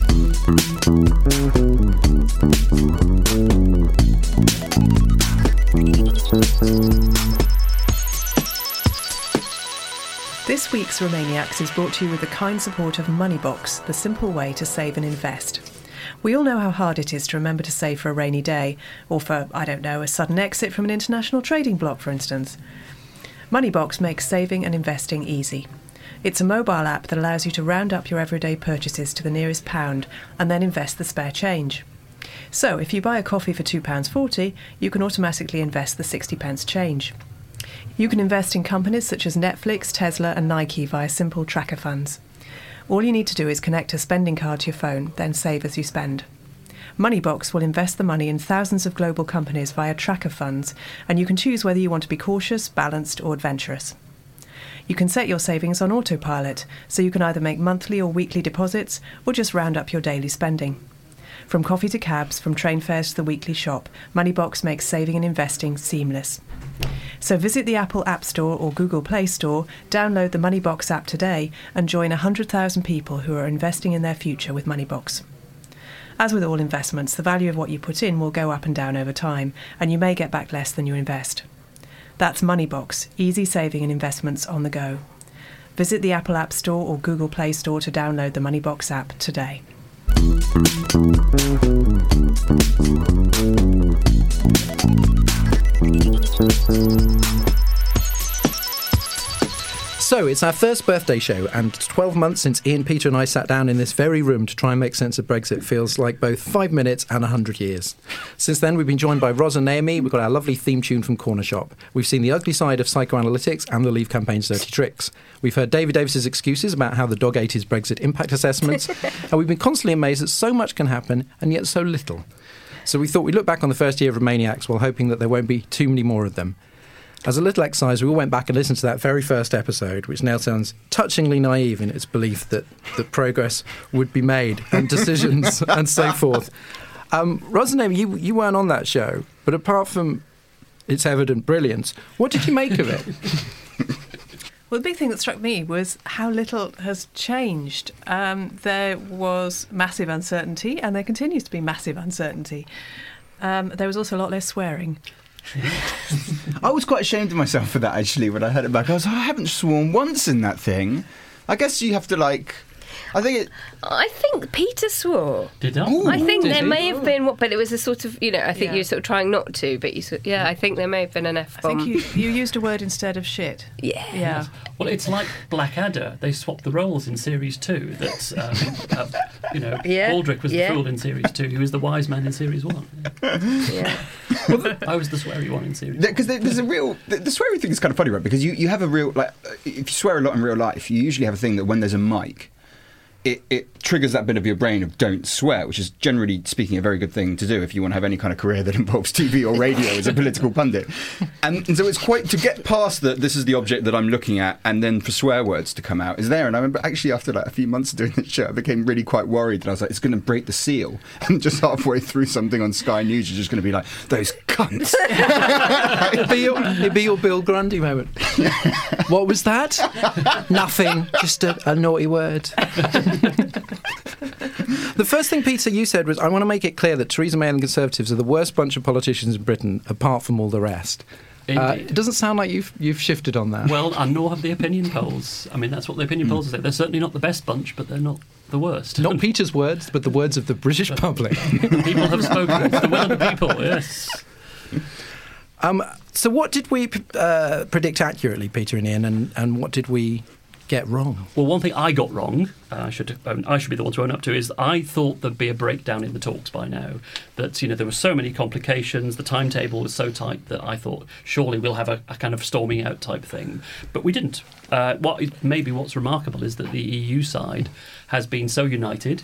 This week's Romaniacs is brought to you with the kind support of Moneybox, the simple way to save and invest. We all know how hard it is to remember to save for a rainy day, or for, I don't know, a sudden exit from an international trading block, for instance. Moneybox makes saving and investing easy. It's a mobile app that allows you to round up your everyday purchases to the nearest pound and then invest the spare change. So, if you buy a coffee for £2.40, you can automatically invest the 60p change. You can invest in companies such as Netflix, Tesla and Nike via simple tracker funds. All you need to do is connect a spending card to your phone, then save as you spend. Moneybox will invest the money in thousands of global companies via tracker funds, and you can choose whether you want to be cautious, balanced or adventurous. You can set your savings on autopilot, so you can either make monthly or weekly deposits or just round up your daily spending. From coffee to cabs, from train fares to the weekly shop, Moneybox makes saving and investing seamless. So visit the Apple App Store or Google Play Store, download the Moneybox app today and join 100,000 people who are investing in their future with Moneybox. As with all investments, the value of what you put in will go up and down over time, and you may get back less than you invest. That's Moneybox, easy saving and investments on the go. Visit the Apple App Store or Google Play Store to download the Moneybox app today. So, it's our first birthday show, and 12 months since Ian, Peter and I sat down in this very room to try and make sense of Brexit feels like both 5 minutes and 100 years. Since then, we've been joined by Ros and Naomi. We've got our lovely theme tune from Corner Shop. We've seen the ugly side of psychoanalytics and the Leave campaign's dirty tricks. We've heard David Davis's excuses about how the dog ate his Brexit impact assessments, and we've been constantly amazed that so much can happen and yet so little. So we thought we'd look back on the first year of Romaniacs while hoping that there won't be too many more of them. as a little exercise, we all went back and listened to that very first episode, which now sounds touchingly naive in its belief that progress would be made and decisions and so forth. Rosanna, you weren't on that show, but apart from its evident brilliance, what did you make of it? Well, the big thing that struck me was how little has changed. There was massive uncertainty, and there continues to be massive uncertainty. There was also a lot less swearing. I was quite ashamed of myself for that, actually, when I heard it back. I was like, I haven't sworn once in that thing. I guess you have to, like... I think Peter swore. Did I? I think Did there he? may have been, but it was a sort of, I think Yeah. you were sort of trying not to, but I think there may have been an I F-bomb. think you used a word instead of shit. Yeah. Yeah. Well, it's like Blackadder. They swapped the roles in Series 2. That's, Yeah. Baldrick was Yeah. the fool in Series 2. He was the wise man in Series 1. Yeah. I was the sweary one in Series 1. Because there's a real... The swearing thing is kind of funny, right? Because you have a real... Like, if you swear a lot in real life, you usually have a thing that when there's a mic, it triggers that bit of your brain of don't swear, which is generally speaking a very good thing to do if you want to have any kind of career that involves TV or radio as a political pundit. And so it's quite... To get past that this is the object that I'm looking at and then for swear words to come out is there. And I remember actually after like a few months of doing this show, I became really quite worried that I was like, it's going to break the seal. And just halfway through something on Sky News, you're just going to be like, those cunts. It'd be your Bill Grundy moment. What was that? Nothing. Just a naughty word. The first thing, Peter, you said was, I want to make it clear that Theresa May and the Conservatives are the worst bunch of politicians in Britain, apart from all the rest. Indeed. It doesn't sound like you've shifted on that. Well, and nor have the opinion polls. I mean, that's what the opinion polls say. They're certainly not the best bunch, but they're not the worst. Not Peter's words, but the words of the British public. The people have spoken. It's the will of the people, yes. So what did we predict accurately, Peter and Ian, and what did we get wrong? Well, one thing I got wrong, I should be the one to own up to, is I thought there'd be a breakdown in the talks by now. That there were so many complications, the timetable was so tight that I thought surely we'll have a kind of storming out type thing, but we didn't. What's remarkable is that the EU side has been so united.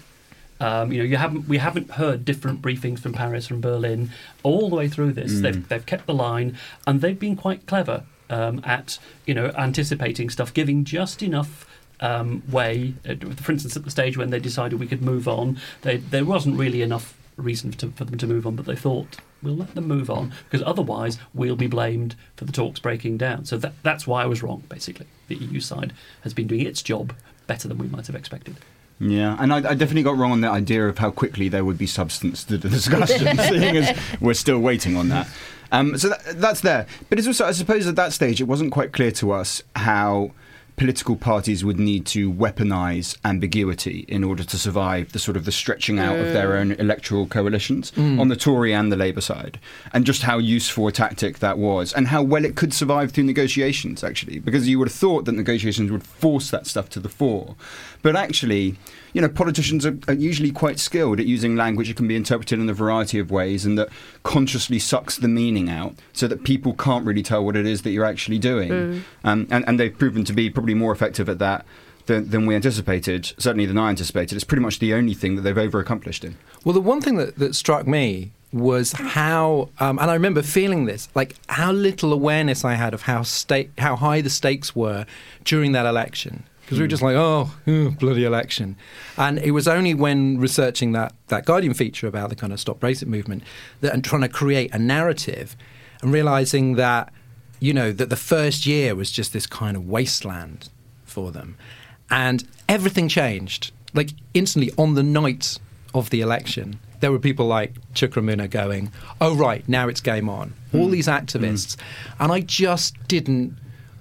We haven't heard different briefings from Paris, from Berlin, all the way through this. They've kept the line, and they've been quite clever at anticipating stuff, giving just enough way. For instance, at the stage when they decided we could move on, there wasn't really enough reason for them to move on, but they thought we'll let them move on because otherwise we'll be blamed for the talks breaking down. So that's why I was wrong. Basically, the EU side has been doing its job better than we might have expected. Yeah, and I definitely got wrong on the idea of how quickly there would be substance to the discussion, seeing as we're still waiting on that. So that's there. But it's also, I suppose, at that stage, it wasn't quite clear to us how political parties would need to weaponise ambiguity in order to survive the stretching out of their own electoral coalitions on the Tory and the Labour side, and just how useful a tactic that was, and how well it could survive through negotiations, actually, because you would have thought that negotiations would force that stuff to the fore. But actually, politicians are usually quite skilled at using language that can be interpreted in a variety of ways and that consciously sucks the meaning out so that people can't really tell what it is that you're actually doing. And they've proven to be probably more effective at that than we anticipated, certainly than I anticipated. It's pretty much the only thing that they've over-accomplished in. Well, the one thing that struck me was how, and I remember feeling this, like how little awareness I had of how high the stakes were during that election. Because we were just like, bloody election. And it was only when researching that Guardian feature about the kind of Stop Brexit movement and trying to create a narrative and realising that, that the first year was just this kind of wasteland for them. And everything changed. Like instantly on the night of the election, there were people like Chukramuna going, oh, right, now it's game on. All these activists. And I just didn't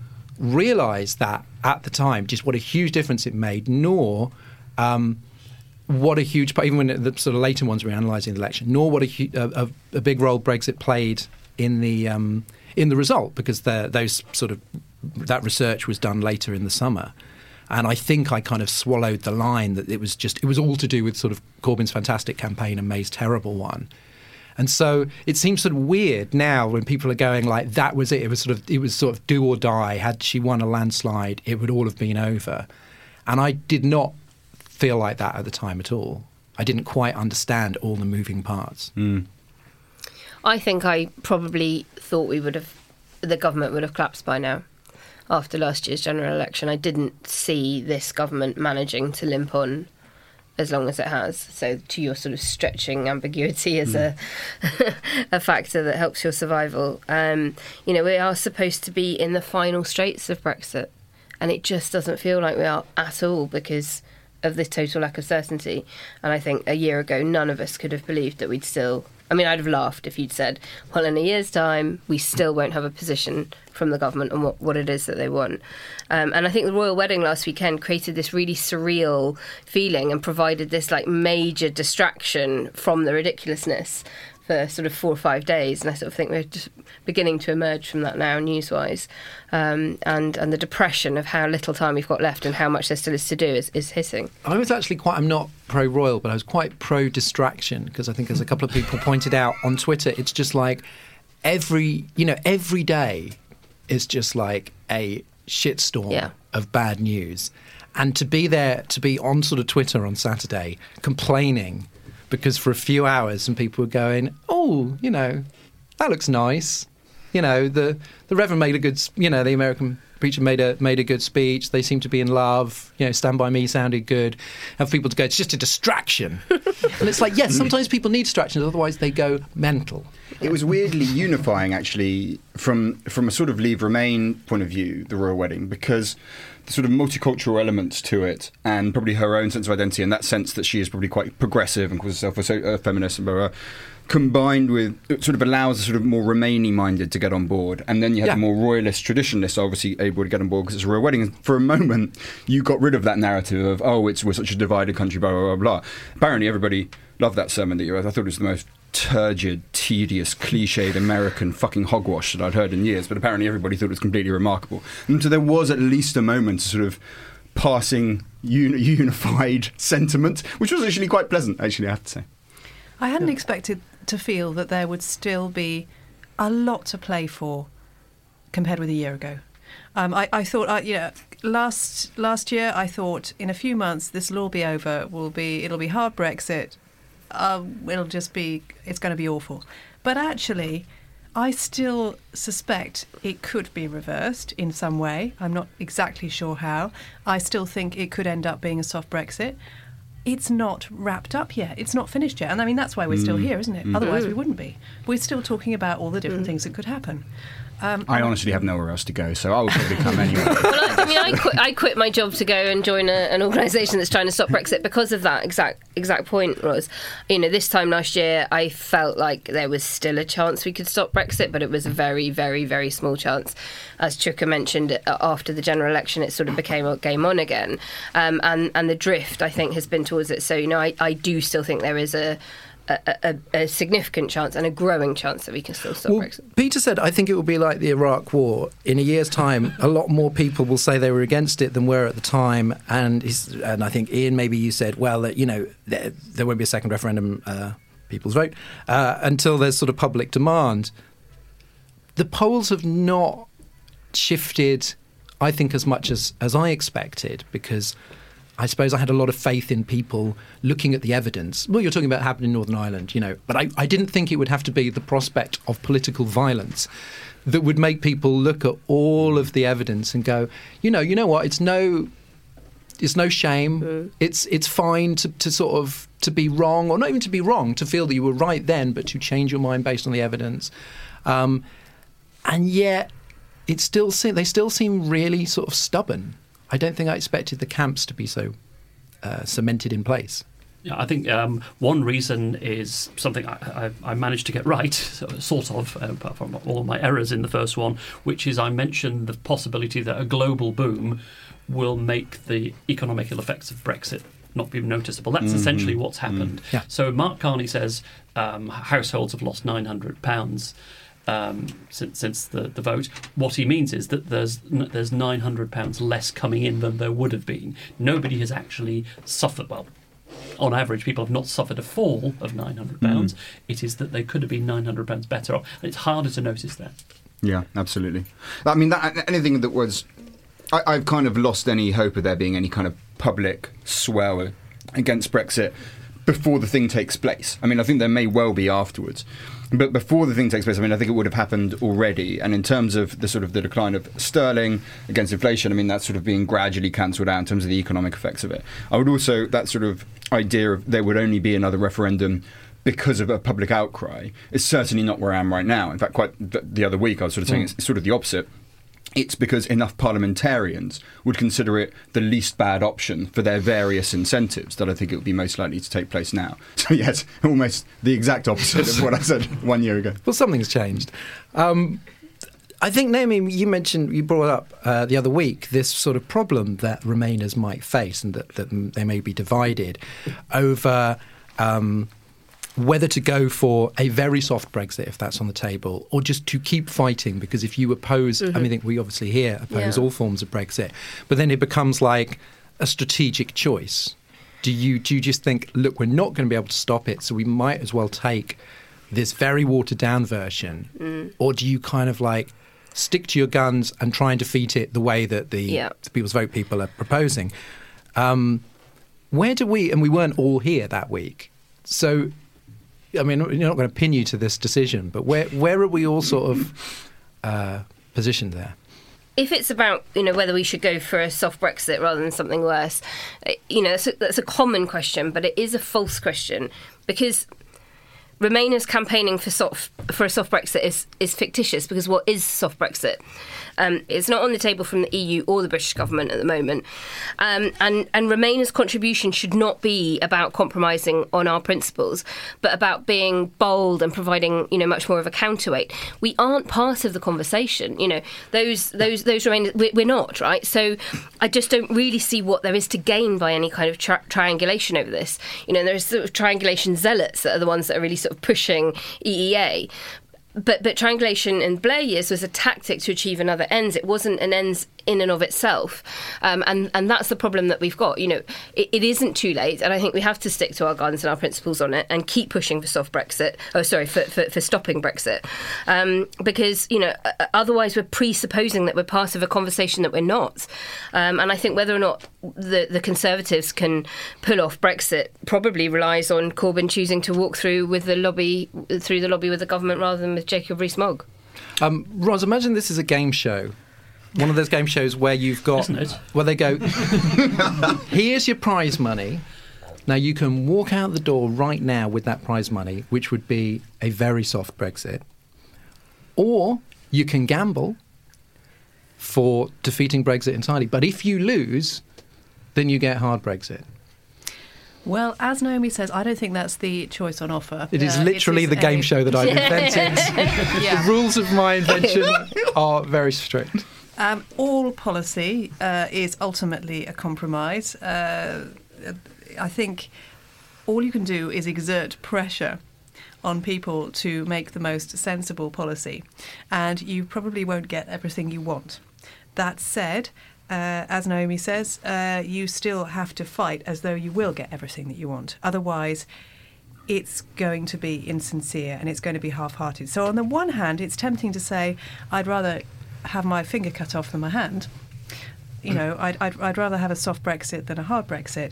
realise that at the time, just what a huge difference it made, nor what a huge, even when the sort of later ones were analysing the election, nor what a big role Brexit played in the result, because that research was done later in the summer. And I think I kind of swallowed the line that it was all to do with sort of Corbyn's fantastic campaign and May's terrible one. And so it seems sort of weird now when people are going like, that was it. It was sort of do or die. Had she won a landslide, it would all have been over. And I did not feel like that at the time at all. I didn't quite understand all the moving parts. I think I probably thought we would have the government would have collapsed by now. After last year's general election, I didn't see this government managing to limp on as long as it has. So to your sort of stretching ambiguity as a factor that helps your survival. We are supposed to be in the final straits of Brexit, and it just doesn't feel like we are at all because of this total lack of certainty. And I think a year ago, none of us could have believed that we'd still... I mean, I'd have laughed if you'd said, well, in a year's time, we still won't have a position from the government on what it is that they want. And I think the royal wedding last weekend created this really surreal feeling and provided this like major distraction from the ridiculousness for sort of 4 or 5 days. And I sort of think we're just beginning to emerge from that now, news-wise. And the depression of how little time we've got left and how much there still is to do is hitting. I'm not pro-royal, but I was quite pro-distraction, because I think, as a couple of people pointed out on Twitter, it's just like every day is just like a shitstorm of bad news. And to be on sort of Twitter on Saturday complaining because for a few hours some people were going, oh, that looks nice. The Reverend made a good, the American preacher made a good speech. They seem to be in love. Stand By Me sounded good. Have people to go, it's just a distraction. And it's like, yes, sometimes people need distractions, otherwise they go mental. It was weirdly unifying, actually, from a sort of Leave Remain point of view, the royal wedding, because the sort of multicultural elements to it, and probably her own sense of identity, and that sense that she is probably quite progressive and calls herself a feminist and blah, blah, blah, combined with, it sort of allows the sort of more Remainy-minded to get on board. And then you have the more royalist traditionalists obviously able to get on board because it's a royal wedding. And for a moment, you got rid of that narrative of, we're such a divided country, blah, blah, blah, blah. Apparently everybody loved that sermon that you read. I thought it was the most turgid, tedious, cliched American fucking hogwash that I'd heard in years. But apparently everybody thought it was completely remarkable. And so there was at least a moment of sort of passing unified sentiment, which was actually quite pleasant, actually, I have to say. I hadn't expected to feel that there would still be a lot to play for compared with a year ago. I thought, last year I thought in a few months this will all be over. It'll be hard Brexit. It's going to be awful. But actually, I still suspect it could be reversed in some way. I'm not exactly sure how. I still think it could end up being a soft Brexit. It's not wrapped up yet. It's not finished yet. And I mean, that's why we're still here, isn't it? Otherwise, we wouldn't be. We're still talking about all the different things that could happen. I honestly have nowhere else to go, so I will probably come anyway. Well, I quit my job to go and join an organisation that's trying to stop Brexit because of that exact point, Roz. This time last year, I felt like there was still a chance we could stop Brexit, but it was a very, very, very small chance. As Chuka mentioned, after the general election, it sort of became a game on again. And the drift, I think, has been towards it. So, I do still think there is a significant chance and a growing chance that we can still stop Brexit. Peter said, I think it will be like the Iraq War. In a year's time, a lot more people will say they were against it than were at the time. And I think, Ian, maybe you said, well, there won't be a second referendum, people's vote, until there's sort of public demand. The polls have not shifted, I think, as much as I expected, because I suppose I had a lot of faith in people looking at the evidence. Well, you're talking about happening in Northern Ireland, but I didn't think it would have to be the prospect of political violence that would make people look at all of the evidence and go, you know what, it's no shame. It's fine to sort of to be wrong, or not even to be wrong, to feel that you were right then, but to change your mind based on the evidence. And yet, they still seem really sort of stubborn. I don't think I expected the camps to be so cemented in place. Yeah, I think one reason is something I managed to get right, sort of, apart from all my errors in the first one, which is I mentioned the possibility that a global boom will make the economical effects of Brexit not be noticeable. That's essentially what's happened. Yeah. So Mark Carney says households have lost £900 since the vote. What he means is that there's £900 less coming in than there would have been. Nobody has actually suffered. Well, on average, people have not suffered a fall of £900. It is that they could have been £900 better off. And it's harder to notice that. Yeah, absolutely. I mean, anything that was... I've kind of lost any hope of there being any kind of public swell against Brexit, before the thing takes place. I mean, I think there may well be afterwards. But before the thing takes place, I mean, I think it would have happened already. And in terms of the sort of the decline of sterling against inflation, I mean, that's sort of being gradually cancelled out in terms of the economic effects of it. I would also, that sort of idea of there would only be another referendum because of a public outcry is certainly not where I am right now. In fact, quite the other week I was sort of saying it's sort of the opposite. It's because enough parliamentarians would consider it the least bad option for their various incentives that I think it would be most likely to take place now. So yes, almost the exact opposite of what I said 1 year ago. Well, something's changed. I think, Naomi, you brought up the other week this sort of problem that Remainers might face, and that they may be divided over whether to go for a very soft Brexit, if that's on the table, or just to keep fighting, because if you oppose, I mean, we obviously here oppose all forms of Brexit, but then it becomes like a strategic choice. Do you just think, look, we're not going to be able to stop it, so we might as well take this very watered down version, or do you kind of like stick to your guns and try and defeat it the way that the People's Vote people are proposing? Where do we, and we weren't all here that week, so I mean, you're not going to pin you to this decision, but where are we all sort of positioned there? If it's about, whether we should go for a soft Brexit rather than something worse, that's a common question, but it is a false question, because Remainers campaigning for a soft Brexit is fictitious, because what is soft Brexit? It's not on the table from the EU or the British government at the moment. And Remainers' contribution should not be about compromising on our principles, but about being bold and providing, much more of a counterweight. We aren't part of the conversation. Those Remainers, we're not, right? So I just don't really see what there is to gain by any kind of triangulation over this. There's sort of triangulation zealots that are the ones that are really sort of pushing EEA. But triangulation in Blair years was a tactic to achieve another ends. It wasn't an ends in and of itself. And that's the problem that we've got. It isn't too late, and I think we have to stick to our guns and our principles on it and keep pushing for soft Brexit. For stopping Brexit. Because, otherwise we're presupposing that we're part of a conversation that we're not. And I think whether or not the Conservatives can pull off Brexit probably relies on Corbyn choosing to walk through the lobby with the government rather than with Jacob Rees-Mogg. Ros, imagine this is a game show. One of those game shows where you've got... Isn't it? Where they go, here's your prize money. Now, you can walk out the door right now with that prize money, which would be a very soft Brexit. Or you can gamble for defeating Brexit entirely. But if you lose, then you get hard Brexit. Well, as Naomi says, I don't think that's the choice on offer. It is literally the game show that I've invented. The rules of my invention are very strict. All policy is ultimately a compromise. I think all you can do is exert pressure on people to make the most sensible policy, and you probably won't get everything you want. That said, as Naomi says, you still have to fight as though you will get everything that you want. Otherwise, it's going to be insincere and it's going to be half-hearted. So on the one hand, it's tempting to say, I'd rather have my finger cut off than my hand. I'd rather have a soft Brexit than a hard Brexit.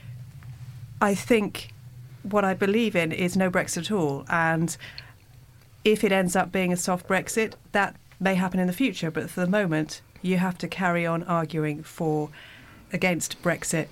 I think what I believe in is no Brexit at all. And if it ends up being a soft Brexit, that may happen in the future. But for the moment, you have to carry on arguing against Brexit,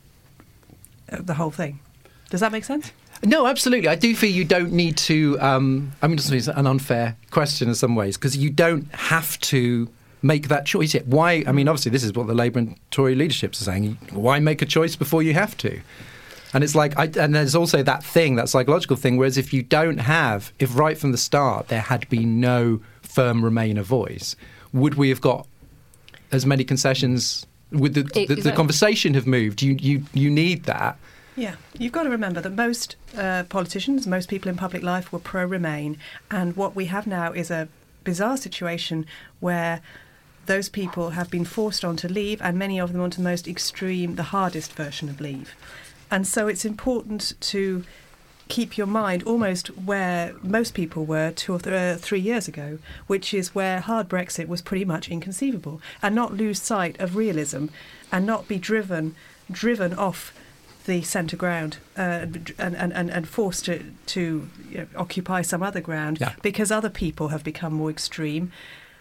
the whole thing. Does that make sense? No, absolutely. I do feel you don't need to... it's an unfair question in some ways, because you don't have to make that choice yet. Why? I mean, obviously, this is what the Labour and Tory leaderships are saying. Why make a choice before you have to? And it's like... and there's also that psychological thing, whereas if right from the start there had been no firm Remainer voice, would we have got as many concessions? Would the conversation have moved? You need that. Yeah, you've got to remember that most politicians, most people in public life were pro-Remain, and what we have now is a bizarre situation where those people have been forced on to leave, and many of them onto the most extreme, the hardest version of leave. And so it's important to keep your mind almost where most people were 2 or 3 years ago, which is where hard Brexit was pretty much inconceivable, and not lose sight of realism and not be driven off the centre ground and forced to occupy some other ground because other people have become more extreme.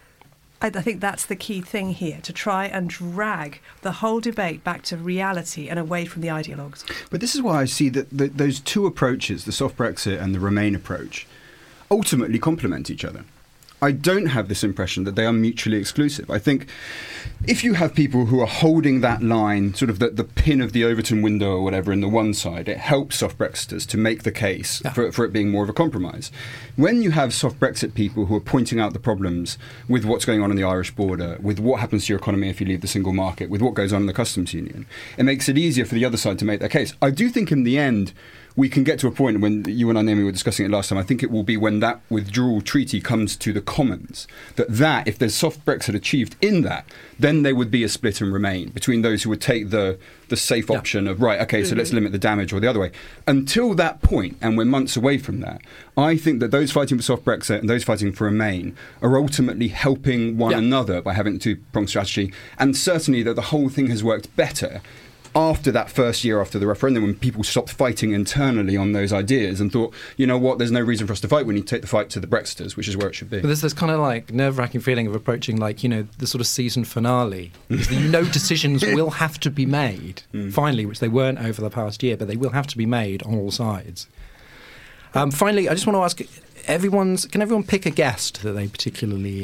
I think that's the key thing here, to try and drag the whole debate back to reality and away from the ideologues. But this is why I see that those two approaches, the soft Brexit and the Remain approach, ultimately complement each other. I don't have this impression that they are mutually exclusive. I think if you have people who are holding that line, sort of the pin of the Overton window or whatever in the one side, it helps soft Brexiters to make the case for it being more of a compromise. When you have soft Brexit people who are pointing out the problems with what's going on the Irish border, with what happens to your economy if you leave the single market, with what goes on in the customs union, it makes it easier for the other side to make their case. I do think in the end, we can get to a point when you and I, Naomi, were discussing it last time. I think it will be when that withdrawal treaty comes to the Commons, that if there's soft Brexit achieved in that, then there would be a split and Remain between those who would take the safe option of, right, OK, so let's limit the damage, or the other way. Until that point, and we're months away from that, I think that those fighting for soft Brexit and those fighting for Remain are ultimately helping one another by having a two-pronged strategy. And certainly that the whole thing has worked better after that first year after the referendum, when people stopped fighting internally on those ideas and thought, you know what, there's no reason for us to fight, we need to take the fight to the Brexiters, which is where it should be. But there's this kind of like nerve-wracking feeling of approaching the sort of season finale. Decisions will have to be made, finally, which they weren't over the past year, but they will have to be made on all sides. Finally, I just want to ask, can everyone pick a guest that they particularly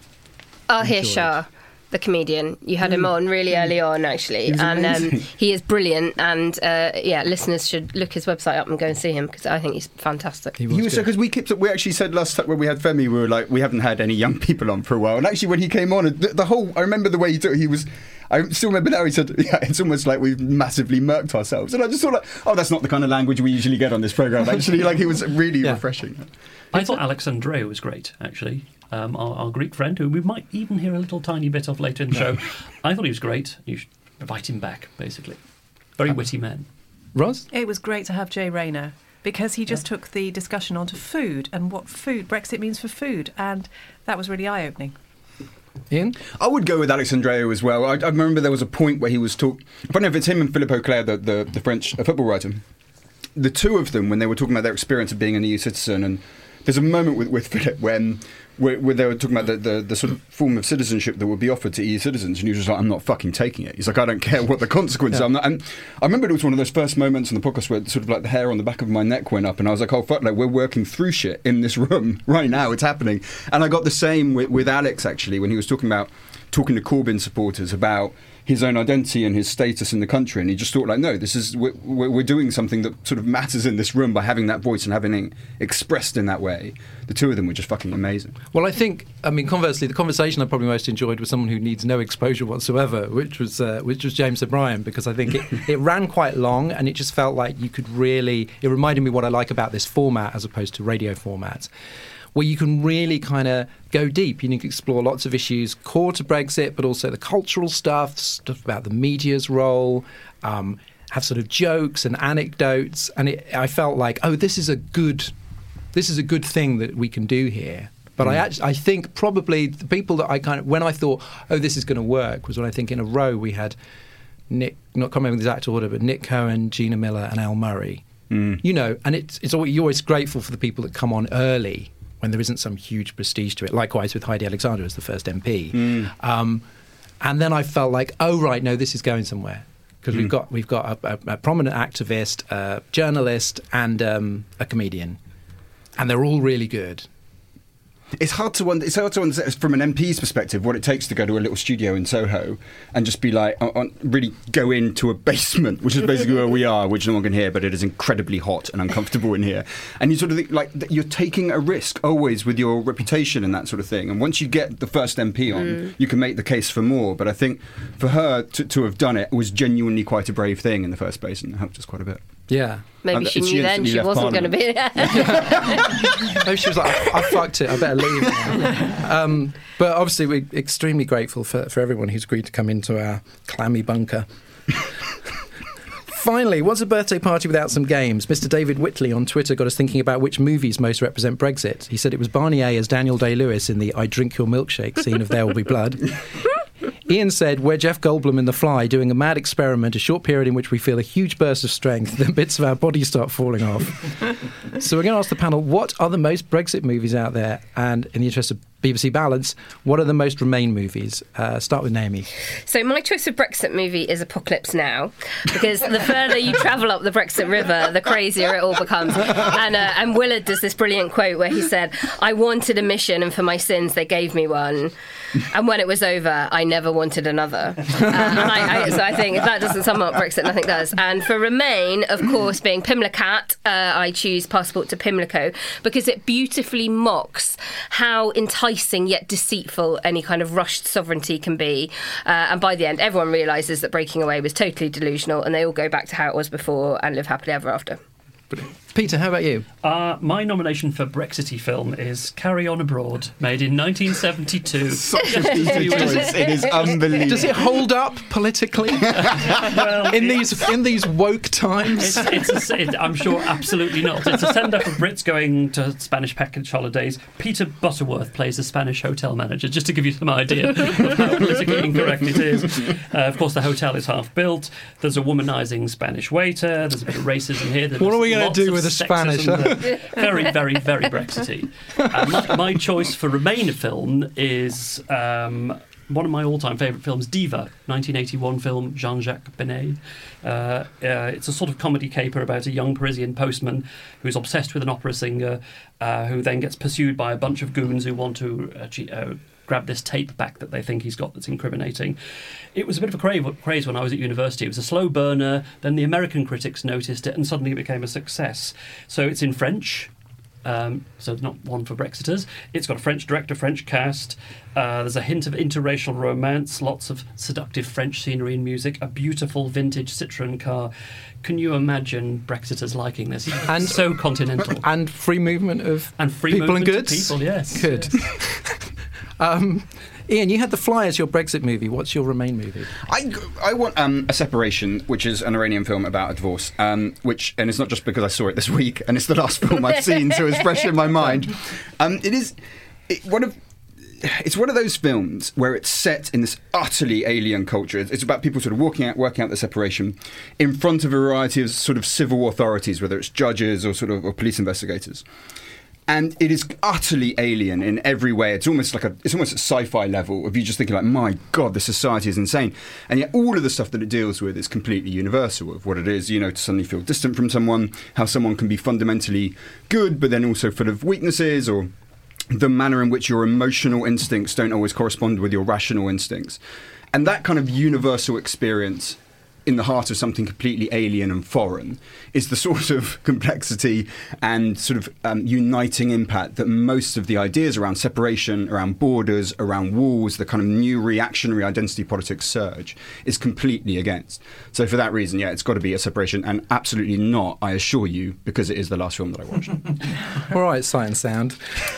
Ahir Shah, the comedian. You had him on really early on, actually, and he is brilliant. And listeners should look his website up and go and see him, because I think he's fantastic. He was because we actually said last time when we had Femi, we were like, we haven't had any young people on for a while. And actually, when he came on, I remember the way he took it. He was. I still remember now. He said, it's almost like we've massively murked ourselves. And I just thought, that's not the kind of language we usually get on this programme. Actually, he was really refreshing. I thought Alex Andreou was great, actually. Our Greek friend, who we might even hear a little tiny bit of later in the show. I thought he was great. You should invite him back, basically. Very witty man. Ros? It was great to have Jay Rayner, because he just took the discussion onto food and what Brexit means for food, and that was really eye-opening. Ian? I would go with Alex Andreou as well. I remember there was a point where he was talking. I don't know if it's him and Philippe Auclair, the French football writer. The two of them, when they were talking about their experience of being an EU citizen, and there's a moment with Philippe where they were talking about the sort of form of citizenship that would be offered to EU citizens, and he was just like, I'm not fucking taking it. He's like, I don't care what the consequences are. And I remember it was one of those first moments on the podcast where sort of like the hair on the back of my neck went up, and I was like, oh fuck, we're working through shit in this room right now, it's happening. And I got the same with Alex, actually, when he was talking to Corbyn supporters about his own identity and his status in the country, and he just thought, no, this is we're doing something that sort of matters in this room by having that voice and having it expressed in that way. The two of them were just fucking amazing. Well, conversely, the conversation I probably most enjoyed was someone who needs no exposure whatsoever, which was James O'Brien, because I think it ran quite long, and it just felt like you could really. It reminded me what I like about this format as opposed to radio formats, where you can really kind of go deep. You can explore lots of issues core to Brexit, but also the cultural stuff about the media's role, have sort of jokes and anecdotes. And I felt like, this is a good thing that we can do here. But I think probably the people that when I thought, this is going to work, was when I think in a row we had Nick, not coming with the exact order, but Nick Cohen, Gina Miller and Al Murray. And you're always grateful for the people that come on early, when there isn't some huge prestige to it. Likewise with Heidi Alexander as the first MP. And then I felt like, this is going somewhere. Because we've got a prominent activist, a journalist, and a comedian. And they're all really good. It's hard to understand from an MP's perspective what it takes to go to a little studio in Soho and just be like, really go into a basement, which is basically where we are, which no one can hear, but it is incredibly hot and uncomfortable in here. And you sort of think, like, you're taking a risk always with your reputation and that sort of thing. And once you get the first MP on, you can make the case for more. But I think for her to have done it was genuinely quite a brave thing in the first place, and it helped us quite a bit. Yeah. Maybe she knew then she wasn't going to be there. Maybe she was like, I fucked it, I better leave now. But obviously we're extremely grateful for everyone who's agreed to come into our clammy bunker. Finally, what's a birthday party without some games? Mr. David Whitley on Twitter got us thinking about which movies most represent Brexit. He said it was Barney A as Daniel Day-Lewis in the I Drink Your Milkshake scene of There Will Be Blood. Ian said, we're Jeff Goldblum in The Fly doing a mad experiment, a short period in which we feel a huge burst of strength, then bits of our bodies start falling off. So we're going to ask the panel, what are the most Brexit movies out there? And in the interest of BBC balance, what are the most Remain movies? Start with Naomi. So my choice of Brexit movie is Apocalypse Now, because the further you travel up the Brexit river, the crazier it all becomes. And Willard does this brilliant quote where he said, I wanted a mission and for my sins they gave me one. And when it was over, I never wanted another. So I think if that doesn't sum up Brexit, nothing does. And for Remain, of course, being Pimlicat, I choose Passport to Pimlico because it beautifully mocks how enticing yet deceitful any kind of rushed sovereignty can be. And by the end, everyone realises that breaking away was totally delusional and they all go back to how it was before and live happily ever after. Peter, how about you? My nomination for Brexity film is Carry On Abroad, made in 1972. Such a Peter choice. It is unbelievable. Does it hold up politically in these woke times? I'm sure absolutely not. It's a send-up of Brits going to Spanish package holidays. Peter Butterworth plays a Spanish hotel manager, just to give you some idea of how politically incorrect it is. Of course, the hotel is half built. There's a womanising Spanish waiter. There's a bit of racism here. What are we going to do with the Spanish? Very, very, very Brexity. My choice for Remain film is one of my all-time favourite films, Diva, 1981 film, Jean-Jacques Benet. It's a sort of comedy caper about a young Parisian postman who's obsessed with an opera singer who then gets pursued by a bunch of goons who want to grab this tape back that they think he's got that's incriminating. It was a bit of a craze when I was at university. It was a slow burner, then the American critics noticed it, and suddenly it became a success. So it's in French, so it's not one for Brexiters. It's got a French director, French cast. There's a hint of interracial romance, lots of seductive French scenery and music, a beautiful vintage Citroën car. Can you imagine Brexiters liking this? And so continental. And free movement of people and goods? People, yes. Good. Ian, you had The Fly as your Brexit movie. What's your Remain movie? I want A Separation, which is an Iranian film about a divorce, and it's not just because I saw it this week, and it's the last film I've seen, so it's fresh in my mind. It's one of those films where it's set in this utterly alien culture. It's about people sort of working out the separation in front of a variety of sort of civil authorities, whether it's judges or or police investigators. And it is utterly alien in every way. It's almost at sci-fi level of you just thinking like, my God, this society is insane. And yet all of the stuff that it deals with is completely universal of what it is, to suddenly feel distant from someone, how someone can be fundamentally good, but then also full of weaknesses, or the manner in which your emotional instincts don't always correspond with your rational instincts. And that kind of universal experience in the heart of something completely alien and foreign is the sort of complexity and sort of uniting impact that most of the ideas around separation, around borders, around walls, the kind of new reactionary identity politics surge is completely against. So for that reason, it's got to be A Separation, and absolutely not, I assure you, because it is the last film that I watched. All right, Sight and Sound.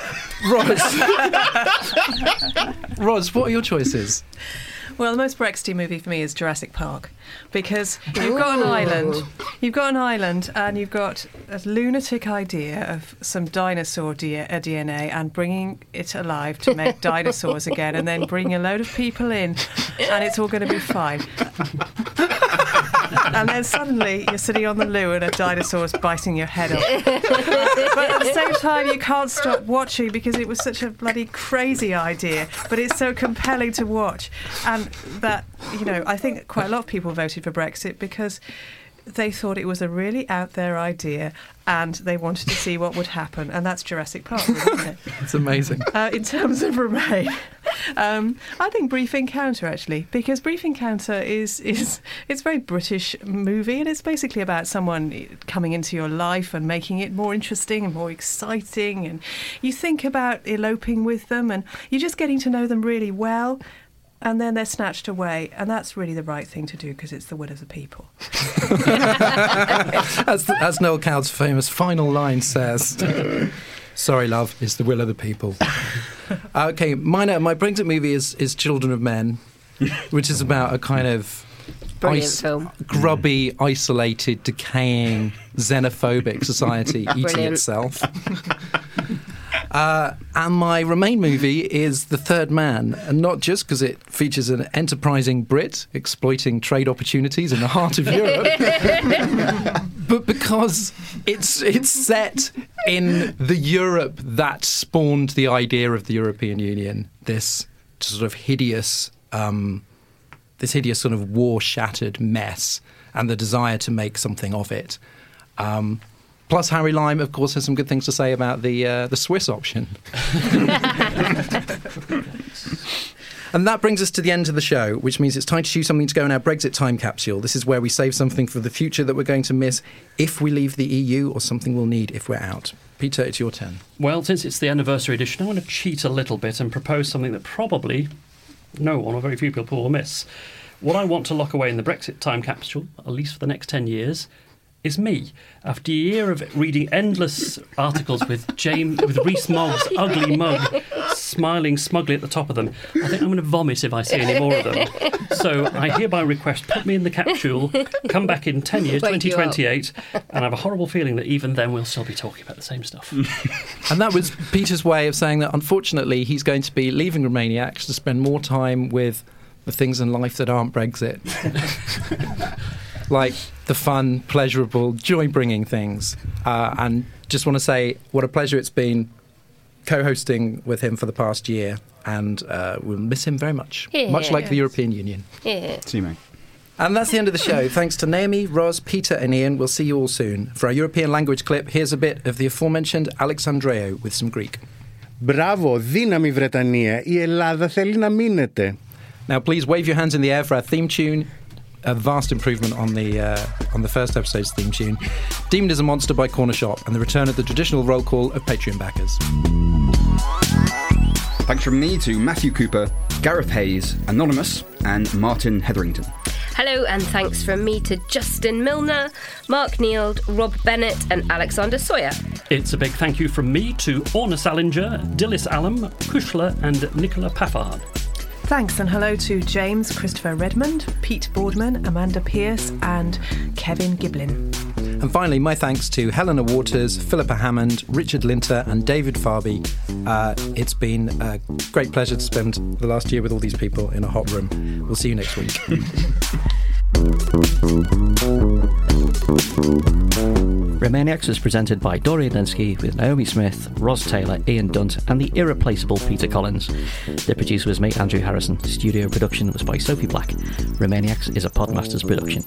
Roz, what are your choices? Well, the most Brexity movie for me is Jurassic Park, because you've got an island, and you've got a lunatic idea of some dinosaur DNA and bringing it alive to make dinosaurs again, and then bringing a load of people in, and it's all going to be fine. And then suddenly you're sitting on the loo and a dinosaur's biting your head off. But at the same time, you can't stop watching because it was such a bloody crazy idea, but it's so compelling to watch. And that, I think quite a lot of people voted for Brexit because they thought it was a really out there idea and they wanted to see what would happen. And that's Jurassic Park, isn't it? It's amazing. In terms of Remain, I think Brief Encounter, actually, because Brief Encounter it's a very British movie, and it's basically about someone coming into your life and making it more interesting and more exciting. And you think about eloping with them and you're just getting to know them really well. And then they're snatched away, and that's really the right thing to do because it's the will of the people. As Noel Coward's famous final line says, "Sorry, love, it's the will of the people." Okay, my Brexit movie is Children of Men, which is about a kind of film. Grubby, isolated, decaying, xenophobic society eating itself. And my Remain movie is The Third Man, and not just because it features an enterprising Brit exploiting trade opportunities in the heart of Europe, but because it's set in the Europe that spawned the idea of the European Union, this sort of hideous sort of war-shattered mess, and the desire to make something of it. Plus, Harry Lime, of course, has some good things to say about the Swiss option. And that brings us to the end of the show, which means it's time to choose something to go in our Brexit time capsule. This is where we save something for the future that we're going to miss if we leave the EU, or something we'll need if we're out. Peter, it's your turn. Well, since it's the anniversary edition, I want to cheat a little bit and propose something that probably no one or very few people will miss. What I want to lock away in the Brexit time capsule, at least for the next 10 years, is me. After a year of reading endless articles with Rees Mogg's ugly mug smiling smugly at the top of them, I think I'm going to vomit if I see any more of them. So I hereby request, put me in the capsule, come back in 10 years, 2028, and I have a horrible feeling that even then we'll still be talking about the same stuff. And that was Peter's way of saying that, unfortunately, he's going to be leaving Remainiacs to spend more time with the things in life that aren't Brexit. Like the fun, pleasurable, joy-bringing things. And just want to say what a pleasure it's been co-hosting with him for the past year. And we'll miss him very much. Yeah. Much like the European Union. Yeah. See you, mate. And that's the end of the show. Thanks to Naomi, Ros, Peter and Ian. We'll see you all soon. For our European language clip, here's a bit of the aforementioned Alexandreo with some Greek. Μπράβο, δύναμη Βρετανία. Η Ελλάδα θέλει να μείνετε. Now, please wave your hands in the air for our theme tune. A vast improvement on the first episode's theme tune. Deemed as a Monster by Corner Shop, and the return of the traditional roll call of Patreon backers. Thanks from me to Matthew Cooper, Gareth Hayes, Anonymous, and Martin Hetherington. Hello, and thanks from me to Justin Milner, Mark Neild, Rob Bennett, and Alexander Sawyer. It's a big thank you from me to Orna Salinger, Dilys Allam, Kushla, and Nicola Paffard. Thanks, and hello to James Christopher Redmond, Pete Boardman, Amanda Pierce, and Kevin Giblin. And finally, my thanks to Helena Waters, Philippa Hammond, Richard Linter, and David Farby. It's been a great pleasure to spend the last year with all these people in a hot room. We'll see you next week. Remainiacs is presented by Dorian Lensky with Naomi Smith, Ros Taylor, Ian Dunt and the irreplaceable Peter Collins. The producer was me, Andrew Harrison. Studio production was by Sophie Black. Remainiacs is a Podmasters production.